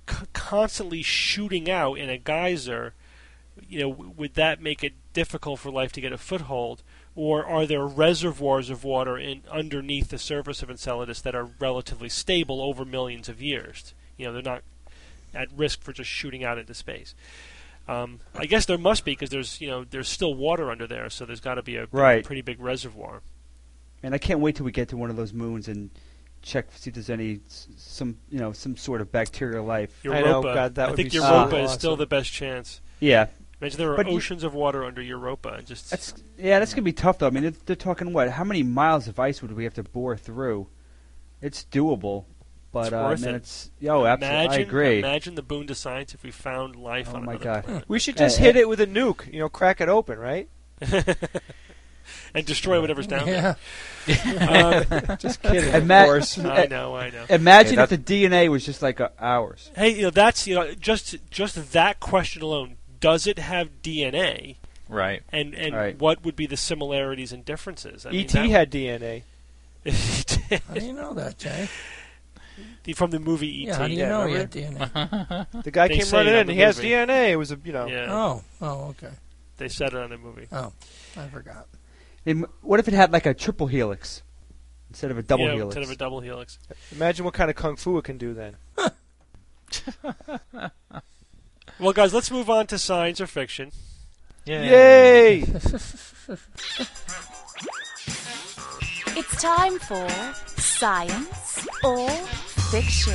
constantly shooting out in a geyser, would that make it difficult for life to get a foothold? Or are there reservoirs of water underneath the surface of Enceladus that are relatively stable over millions of years? They're not at risk for just shooting out into space. I guess there must be, because there's still water under there, so there's got to be a pretty big reservoir. And I can't wait till we get to one of those moons and check to see if there's some sort of bacterial life. Europa. I know, God, that I would think be Europa so is awesome. still the best chance. Yeah. Imagine there are oceans of water under Europa. That's gonna be tough though. I mean, they're talking what? How many miles of ice would we have to bore through? It's doable, but it's worth it. Absolutely. I agree. Imagine the boon to science if we found life on another planet. We should just hit it with a nuke. Crack it open, right? And destroy whatever's down Yeah. there. Just kidding, of course. I know. Imagine if the DNA was just like ours. Hey, that's just that question alone. Does it have DNA? Right. And Right. what would be the similarities and differences? E.T. had DNA. How do you know that, Jay? From the movie E.T. Yeah, how do you know he remember? had DNA? The guy They came say running it on in. the He has movie. DNA. It was Yeah. Oh, okay. They said it on the movie. Oh, I forgot. And what if it had like a triple helix instead of a double helix? Instead of a double helix. Imagine what kind of kung fu it can do then. Well, guys, let's move on to science or fiction. Yay! It's time for Science or Fiction.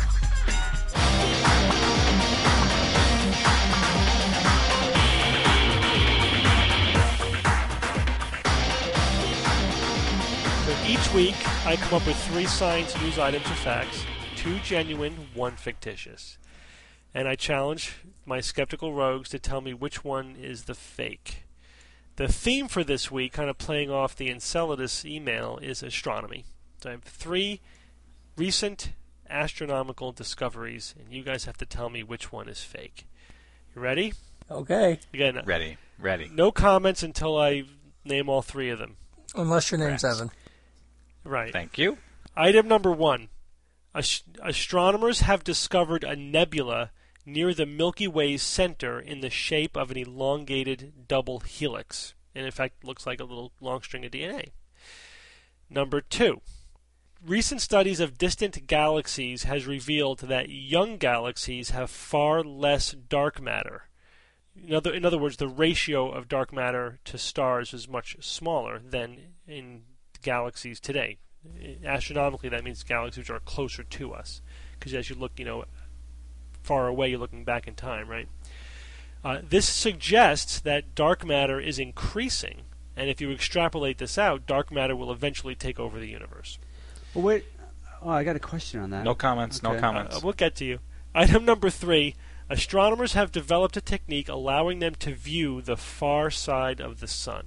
So each week, I come up with 3 science news items or facts, 2 genuine, 1 fictitious. And I challenge my skeptical rogues to tell me which one is the fake. The theme for this week, kind of playing off the Enceladus email, is astronomy. So I have 3 recent astronomical discoveries, and you guys have to tell me which one is fake. You ready? Okay. Again, Ready. no comments until I name all 3 of them. Unless your name's Correct. Evan. Right. Thank you. Item number 1. Astronomers have discovered a nebula near the Milky Way's center in the shape of an elongated double helix. And in fact, looks like a little long string of DNA. Number 2. Recent studies of distant galaxies has revealed that young galaxies have far less dark matter. In other words, the ratio of dark matter to stars is much smaller than in galaxies today. Astronomically, that means galaxies are closer to us. Because as you look, far away, you're looking back in time, right? This suggests that dark matter is increasing, and if you extrapolate this out, dark matter will eventually take over the universe. Well, wait. Oh, I got a question on that. No comments. Okay. No comments. We'll get to you. Item number 3. Astronomers have developed a technique allowing them to view the far side of the sun.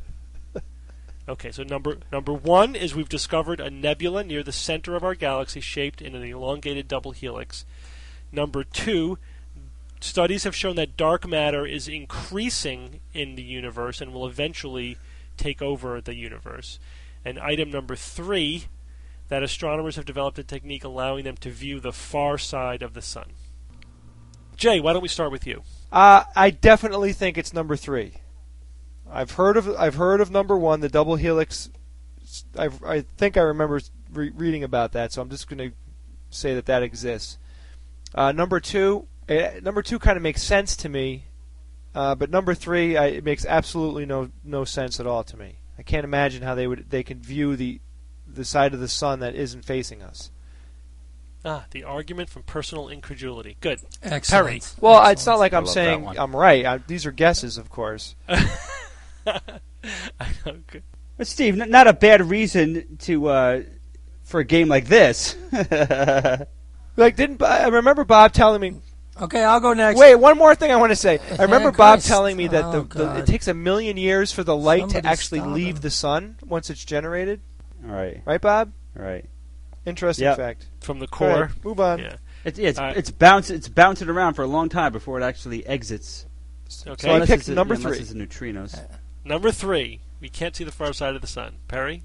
Okay, so number 1 is we've discovered a nebula near the center of our galaxy shaped in an elongated double helix. Number 2, studies have shown that dark matter is increasing in the universe and will eventually take over the universe. And item number 3, that astronomers have developed a technique allowing them to view the far side of the sun. Jay, why don't we start with you? I definitely think it's number 3. I've heard of number 1, the double helix. I think I remember reading about that, so I'm just going to say that exists. Number 2 kind of makes sense to me, but number 3 it makes absolutely no sense at all to me. I can't imagine how they can view the side of the sun that isn't facing us. The argument from personal incredulity. Good. Excellent. Perry. Well, Excellent. it's not like I'm love saying that one. I'm right. These are guesses, of course. I know. Good. But Steve, not a bad reason to for a game like this. I remember Bob telling me. Okay, I'll go next. Wait, one more thing I want to say. I remember Bob Christ. telling me that Oh, it takes 1,000,000 years for the light Somebody to actually stop leave him. the sun once it's generated. All right. Right, Bob? All right. Interesting Yep. fact. From the Go core. ahead, move on. Yeah. It's bouncing around for a long time before it actually exits. Okay. So I Unless picked it's a- number unless 3. it's the neutrinos. Number 3. We can't see the far side of the sun. Perry?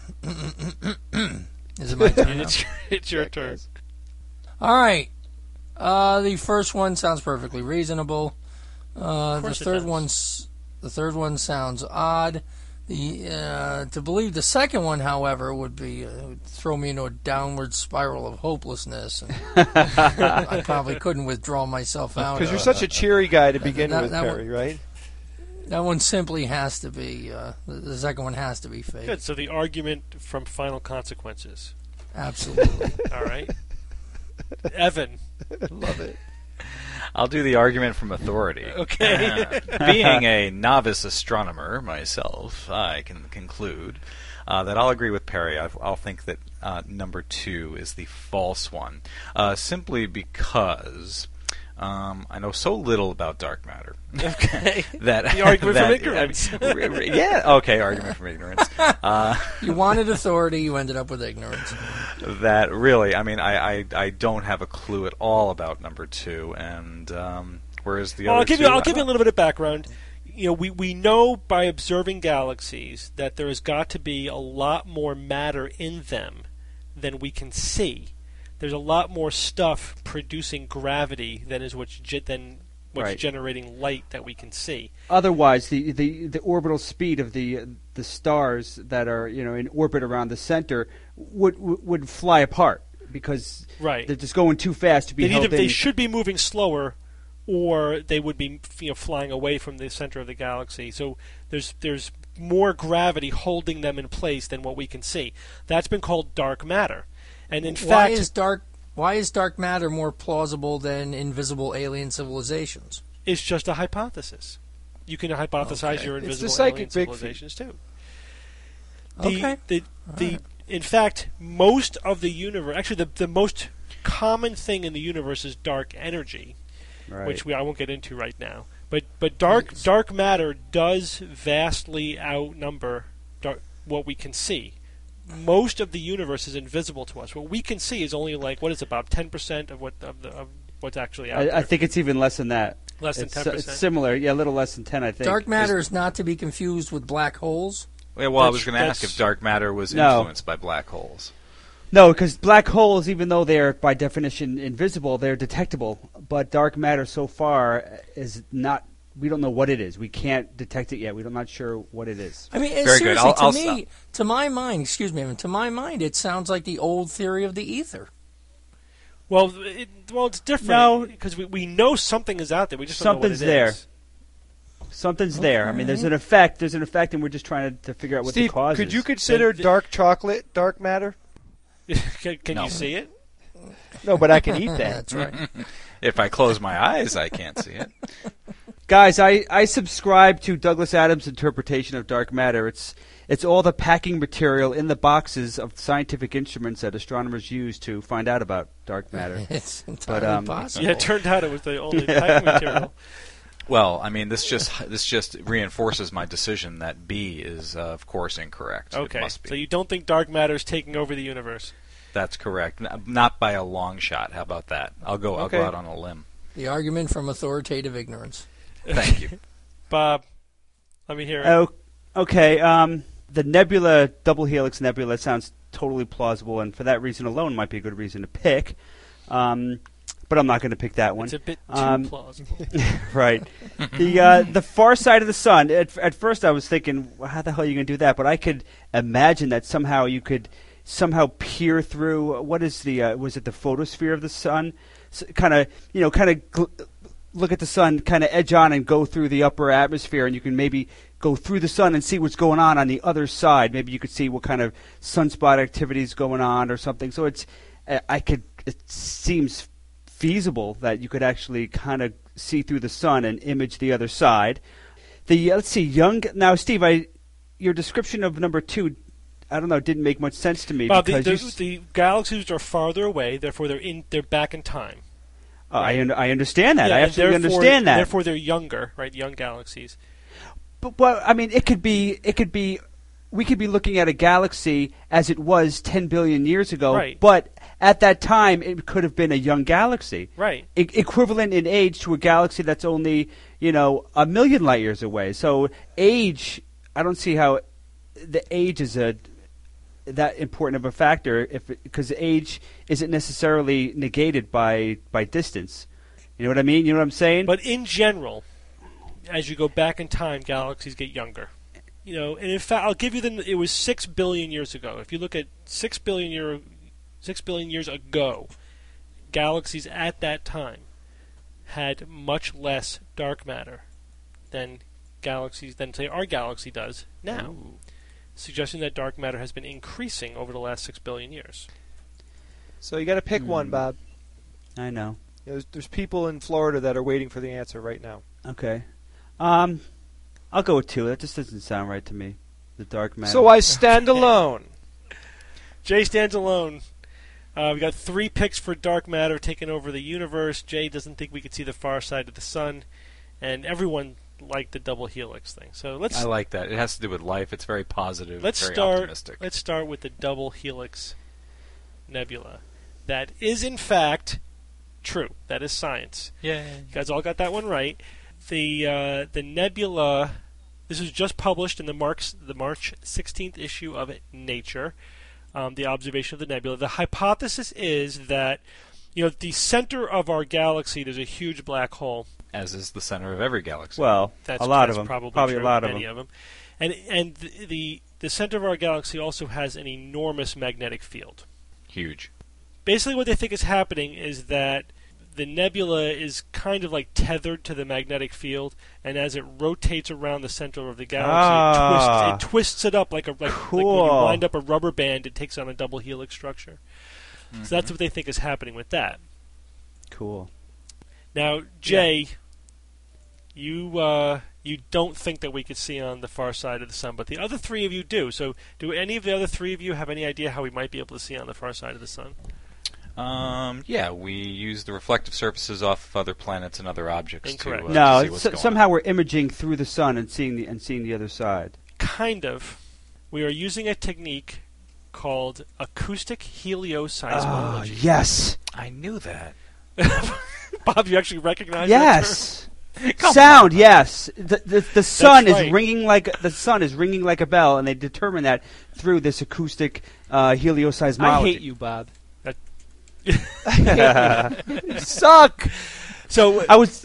Is it my turn now? It's your turn. All right. The first one sounds perfectly reasonable. The third one sounds odd. To believe the second one, however, would throw me into a downward spiral of hopelessness. And I probably couldn't withdraw myself out. Because you're such a cheery guy to begin with, Perry, right? That one simply has to be. The second one has to be fake. Good. So the argument from Final Consequences. Absolutely. All right. Evan. Love it. I'll do the argument from authority. Okay. Being a novice astronomer myself, I can conclude that I'll agree with Perry. I'll think that number 2 is the false one, simply because I know so little about dark matter. Okay. That the argument from ignorance. Yeah. Okay. Argument from ignorance. You wanted authority. You ended up with ignorance. That really, I mean, I don't have a clue at all about number 2, and whereas the other I'll give you a little bit of background. You know, we know by observing galaxies that there has got to be a lot more matter in them than we can see. There's a lot more stuff producing gravity than what's generating light that we can see. Otherwise, the orbital speed of the stars that are in orbit around the center would fly apart because they're just going too fast to be held in. They should be moving slower, or they would be flying away from the center of the galaxy. So there's more gravity holding them in place than what we can see. That's been called dark matter. And in fact, why is dark matter more plausible than invisible alien civilizations? It's just a hypothesis. You can hypothesize your invisible alien civilizations too. In fact, most of the universe, actually the most common thing in the universe is dark energy, which I won't get into right now. But dark matter does vastly outnumber what we can see. Most of the universe is invisible to us. What we can see is only about 10% of what's actually out there. I think it's even less than that. Less than 10%. It's similar, a little less than 10, I think. Dark matter is not to be confused with black holes. Well, I was going to ask if dark matter was influenced by black holes. No, because black holes, even though they're by definition invisible, they're detectable. But dark matter so far is not. We don't know what it is. We can't detect it yet. We're not sure what it is. I mean, seriously, to my mind, it sounds like the old theory of the ether. Well, it's different because we know something is out there. We just don't know what it is. Something's there. I mean, there's an effect, and we're just trying to figure out what the cause is. Could you consider dark chocolate dark matter? Can you see it? No, but I can eat that. That's right. If I close my eyes, I can't see it. Guys, I subscribe to Douglas Adams' interpretation of dark matter. It's all the packing material in the boxes of scientific instruments that astronomers use to find out about dark matter. It's entirely possible. Yeah, it turned out it was the only packing material. Well, I mean, this just reinforces my decision that B is, of course, incorrect. Okay, it must be. So you don't think dark matter is taking over the universe? That's correct. Not by a long shot. How about that? I'll go out on a limb. The argument from authoritative ignorance. Thank you. Bob, let me hear it. Okay, the Nebula, Double Helix Nebula, sounds totally plausible, and for that reason alone might be a good reason to pick. But I'm not going to pick that one. It's a bit too plausible. Right. The far side of the sun, at first I was thinking, well, how the hell are you going to do that? But I could imagine that somehow you could peer through, was it the photosphere of the sun? So look at the sun, kind of edge on and go through the upper atmosphere, and you can maybe go through the sun and see what's going on the other side. Maybe you could see what kind of sunspot activity is going on or something. So it seems feasible that you could actually kind of see through the sun and image the other side. Now, Steve, your description of number 2, I don't know, didn't make much sense to me. Bob, the galaxies are farther away, therefore they're back in time. Right? I understand that. I absolutely understand that. Therefore, they're younger, right? Young galaxies. But I mean, it could be. We could be looking at a galaxy as it was 10 billion years ago. Right. But at that time, it could have been a young galaxy. Right. Equivalent in age to a galaxy that's only 1 million light years away. So age, I don't see how the age is that important of a factor because age isn't necessarily negated by distance. You know what I mean? You know what I'm saying? But in general, as you go back in time, galaxies get younger. You know, and in fact, I'll give you it was 6 billion years ago. If you look at 6 billion years ago, galaxies at that time had much less dark matter than say our galaxy does now. Ooh. Suggesting that dark matter has been increasing over the last 6 billion years. So you got to pick one, Bob. I know. There's people in Florida that are waiting for the answer right now. Okay. I'll go with 2. That just doesn't sound right to me. The dark matter. So I stand alone. Jay stands alone. We got 3 picks for dark matter taking over the universe. Jay doesn't think we could see the far side of the sun, and everyone liked the double helix thing. So I like that. It has to do with life. It's very positive. Let's very start. Optimistic. Let's start with the double helix nebula. That is in fact true. That is science. Yeah. You guys all got that one right. The nebula. This was just published in the March 16th issue of Nature. The observation of the nebula. The hypothesis is that, the center of our galaxy, there's a huge black hole. As is the center of every galaxy. Well, that's a lot of them. Probably a lot of many them. Of them. And the center of our galaxy also has an enormous magnetic field. Huge. Basically, what they think is happening is that the nebula is kind of like tethered to the magnetic field, and as it rotates around the center of the galaxy, it twists it up like cool. like when you wind up a rubber band, it takes on a double helix structure. Mm-hmm. So that's what they think is happening with that. Cool. Now, Jay, you don't think that we could see on the far side of the sun, but the other 3 of you do. So do any of the other 3 of you have any idea how we might be able to see on the far side of the sun? We use the reflective surfaces off of other planets and other objects to see what's going somehow on. We're imaging through the sun and seeing the other side. Kind of. We are using a technique called acoustic helioseismology. Yes. I knew that. Bob, you actually recognize that term? Sound, yes. The sun is right. ringing like a bell, and they determine that through this acoustic helioseismology. I hate you, Bob. You suck. So I was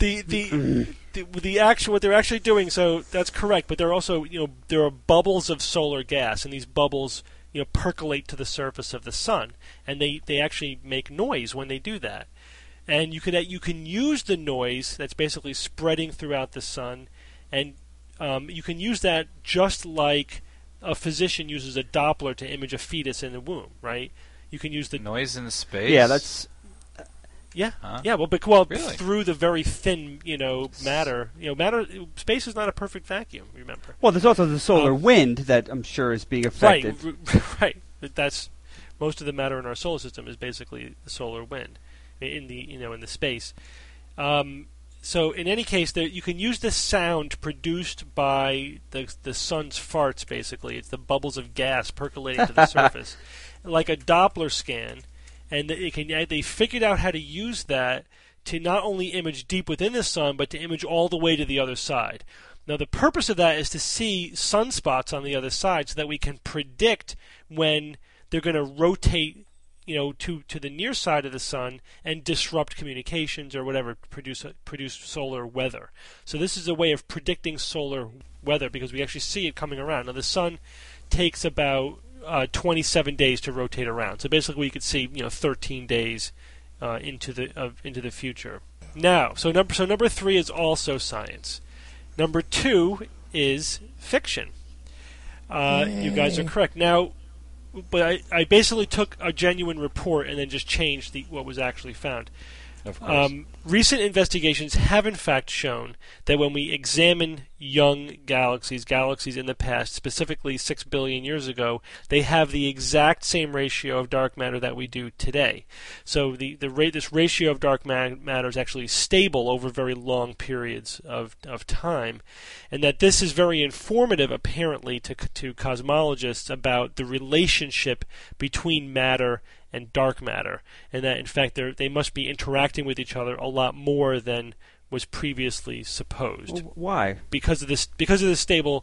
the actual what they're actually doing. So that's correct, but they're also there are bubbles of solar gas, and these bubbles percolate to the surface of the sun, and they actually make noise when they do that. And you can use the noise that's basically spreading throughout the sun, and you can use that just like a physician uses a Doppler to image a fetus in the womb, right? You can use the noise in space. Yeah, that's. Yeah, huh? Yeah. Well, really? Through the very thin, matter. Matter. Space is not a perfect vacuum. Remember. Well, there's also the solar wind that I'm sure is being affected. Right. That's most of the matter in our solar system is basically the solar wind in the space. So in any case, you can use the sound produced by the sun's farts. Basically, it's the bubbles of gas percolating to the surface, like a Doppler scan, and they figured out how to use that to not only image deep within the sun, but to image all the way to the other side. Now, the purpose of that is to see sunspots on the other side, so that we can predict when they're going to rotate, to the near side of the sun and disrupt communications or whatever, produce solar weather. So this is a way of predicting solar weather because we actually see it coming around. Now, the sun takes about 27 days to rotate around. So basically, we could see 13 days into the future. Now, so number 3 is also science. Number 2 is fiction. You guys are correct. Now, but I basically took a genuine report and then just changed what was actually found. Of course. Recent investigations have in fact shown that when we examine young galaxies in the past, specifically 6 billion years ago, they have the exact same ratio of dark matter that we do today. So this ratio of dark matter is actually stable over very long periods of time, and that this is very informative, apparently, to cosmologists about the relationship between matter and dark matter, and that in fact they must be interacting with each other a lot more than was previously supposed. Why? Because of this stable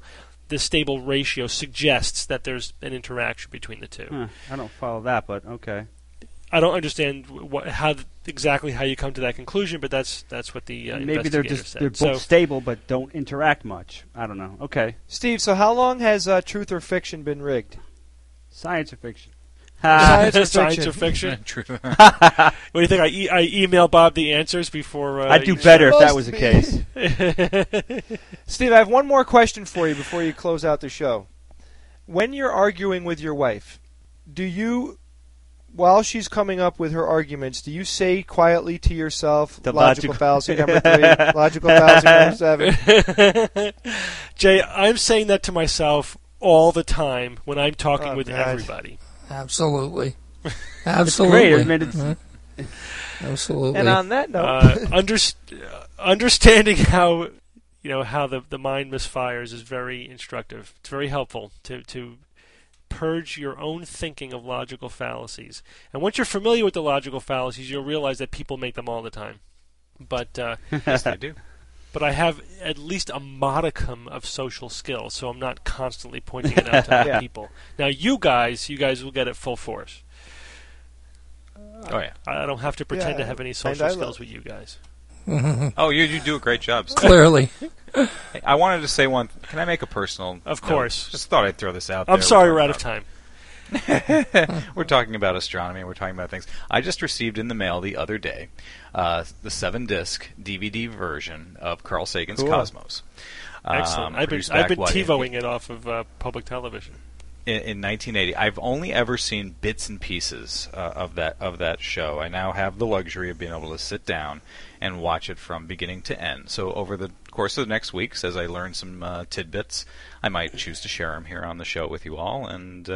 the stable ratio suggests that there's an interaction between the two. I don't follow that, but okay. I don't understand exactly how you come to that conclusion, but that's what the maybe they're both stable but don't interact much. I don't know. Okay, Steve. So how long has Truth or Fiction been rigged? Science or fiction? Science or fiction? True. What do you think? I email Bob the answers before. I'd do better if that was the case. Steve, I have one more question for you before you close out the show. When you're arguing with your wife, do you, while she's coming up with her arguments, do you say quietly to yourself, logical fallacy number 3, logical fallacy number 7? Jay, I'm saying that to myself all the time when I'm talking with everybody. Absolutely. Absolutely. Great. Absolutely. And on that note, understanding how the mind misfires is very instructive. It's very helpful to purge your own thinking of logical fallacies. And once you're familiar with the logical fallacies, you'll realize that people make them all the time. But yes, they do. But I have at least a modicum of social skills, so I'm not constantly pointing it out to other people. Now, you guys will get it full force. Oh yeah. I don't have to pretend to have any social skills with you guys. Oh, you do a great job, Steve. Clearly. Hey, I wanted to say one. Can I make a personal? Of course. Just thought I'd throw this out there. I'm sorry we're out of time. We're talking about astronomy. We're talking about things. I just received in the mail the other day the 7-disc DVD version of Carl Sagan's Cosmos. Excellent. I've been TiVoing it off of public television. In 1980, I've only ever seen bits and pieces of that show. I now have the luxury of being able to sit down and watch it from beginning to end. So over the course of the next weeks, as I learn some tidbits, I might choose to share them here on the show with you all, and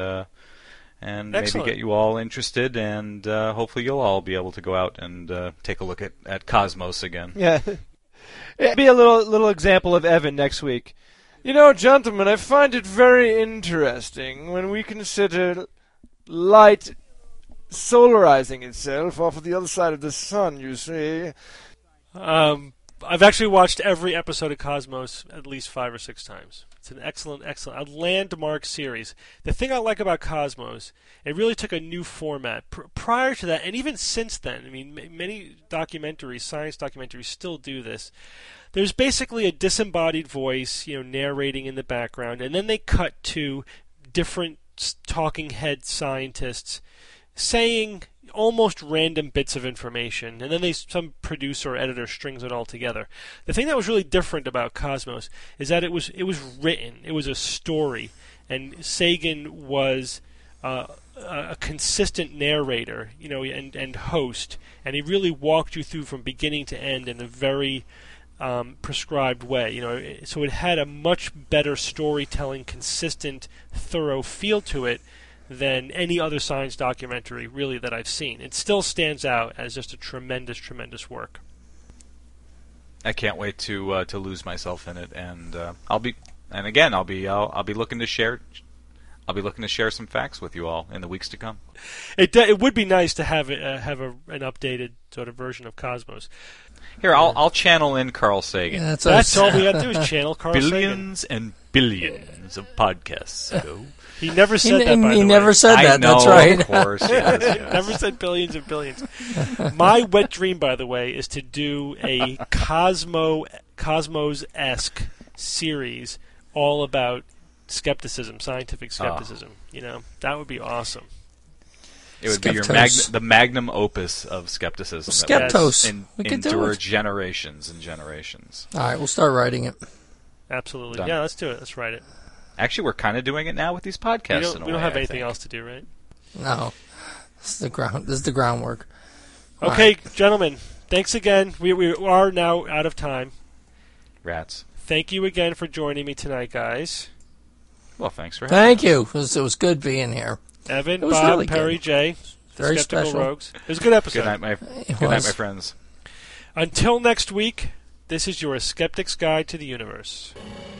maybe get you all interested, and hopefully you'll all be able to go out and take a look at Cosmos again. Yeah, it'll be a little example of Evan next week. You know, gentlemen, I find it very interesting when we consider light solarizing itself off of the other side of the sun, you see. I've actually watched every episode of Cosmos at least 5 or 6 times. It's an excellent, a landmark series. The thing I like about Cosmos, it really took a new format. Prior to that, and even since then, I mean, many documentaries, science documentaries, still do this. There's basically a disembodied voice, narrating in the background, and then they cut to different talking head scientists saying almost random bits of information, and then some producer or editor strings it all together. The thing that was really different about Cosmos is that it was written. It was a story, and Sagan was a consistent narrator, and host, and he really walked you through from beginning to end in a very prescribed way. So it had a much better storytelling, consistent, thorough feel to it than any other science documentary really that I've seen. It still stands out as just a tremendous, tremendous work. I can't wait to lose myself in it, and I'll be looking to share. I'll be looking to share some facts with you all in the weeks to come. It would be nice to have an updated sort of version of Cosmos. Here, I'll channel in Carl Sagan. Yeah, that's all we got to do is channel Carl Sagan. Billions and billions of podcasts ago. He never said that, by the way. He never said that, I know, that's right. Of course, yes. Never said billions and billions. My wet dream, by the way, is to do a Cosmos-esque series all about skepticism, scientific skepticism. That would be awesome. It would be the magnum opus of skepticism. Skeptos. That endure generations and generations. All right, we'll start writing it. Absolutely. Done. Yeah, let's do it. Let's write it. Actually, we're kind of doing it now with these podcasts. We don't have anything else to do, right? No. This is the groundwork. Okay, gentlemen. Thanks again. We are now out of time. Rats. Thank you again for joining me tonight, guys. Well, thanks for having Thank you. It was good being here. Evan, Bob, really Perry, good. Jay, Very Skeptical special. Rogues. It was a good episode. Good night, my friends. Until next week, this is your Skeptic's Guide to the Universe.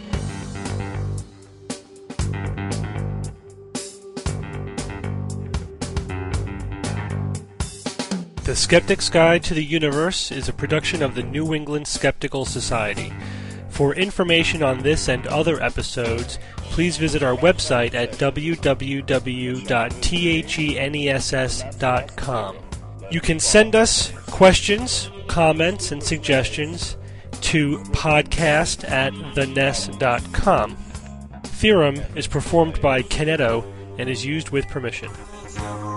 The Skeptic's Guide to the Universe is a production of the New England Skeptical Society. For information on this and other episodes, please visit our website at www.theness.com. You can send us questions, comments, and suggestions to podcast@theness.com. Theorem is performed by Kenetto and is used with permission.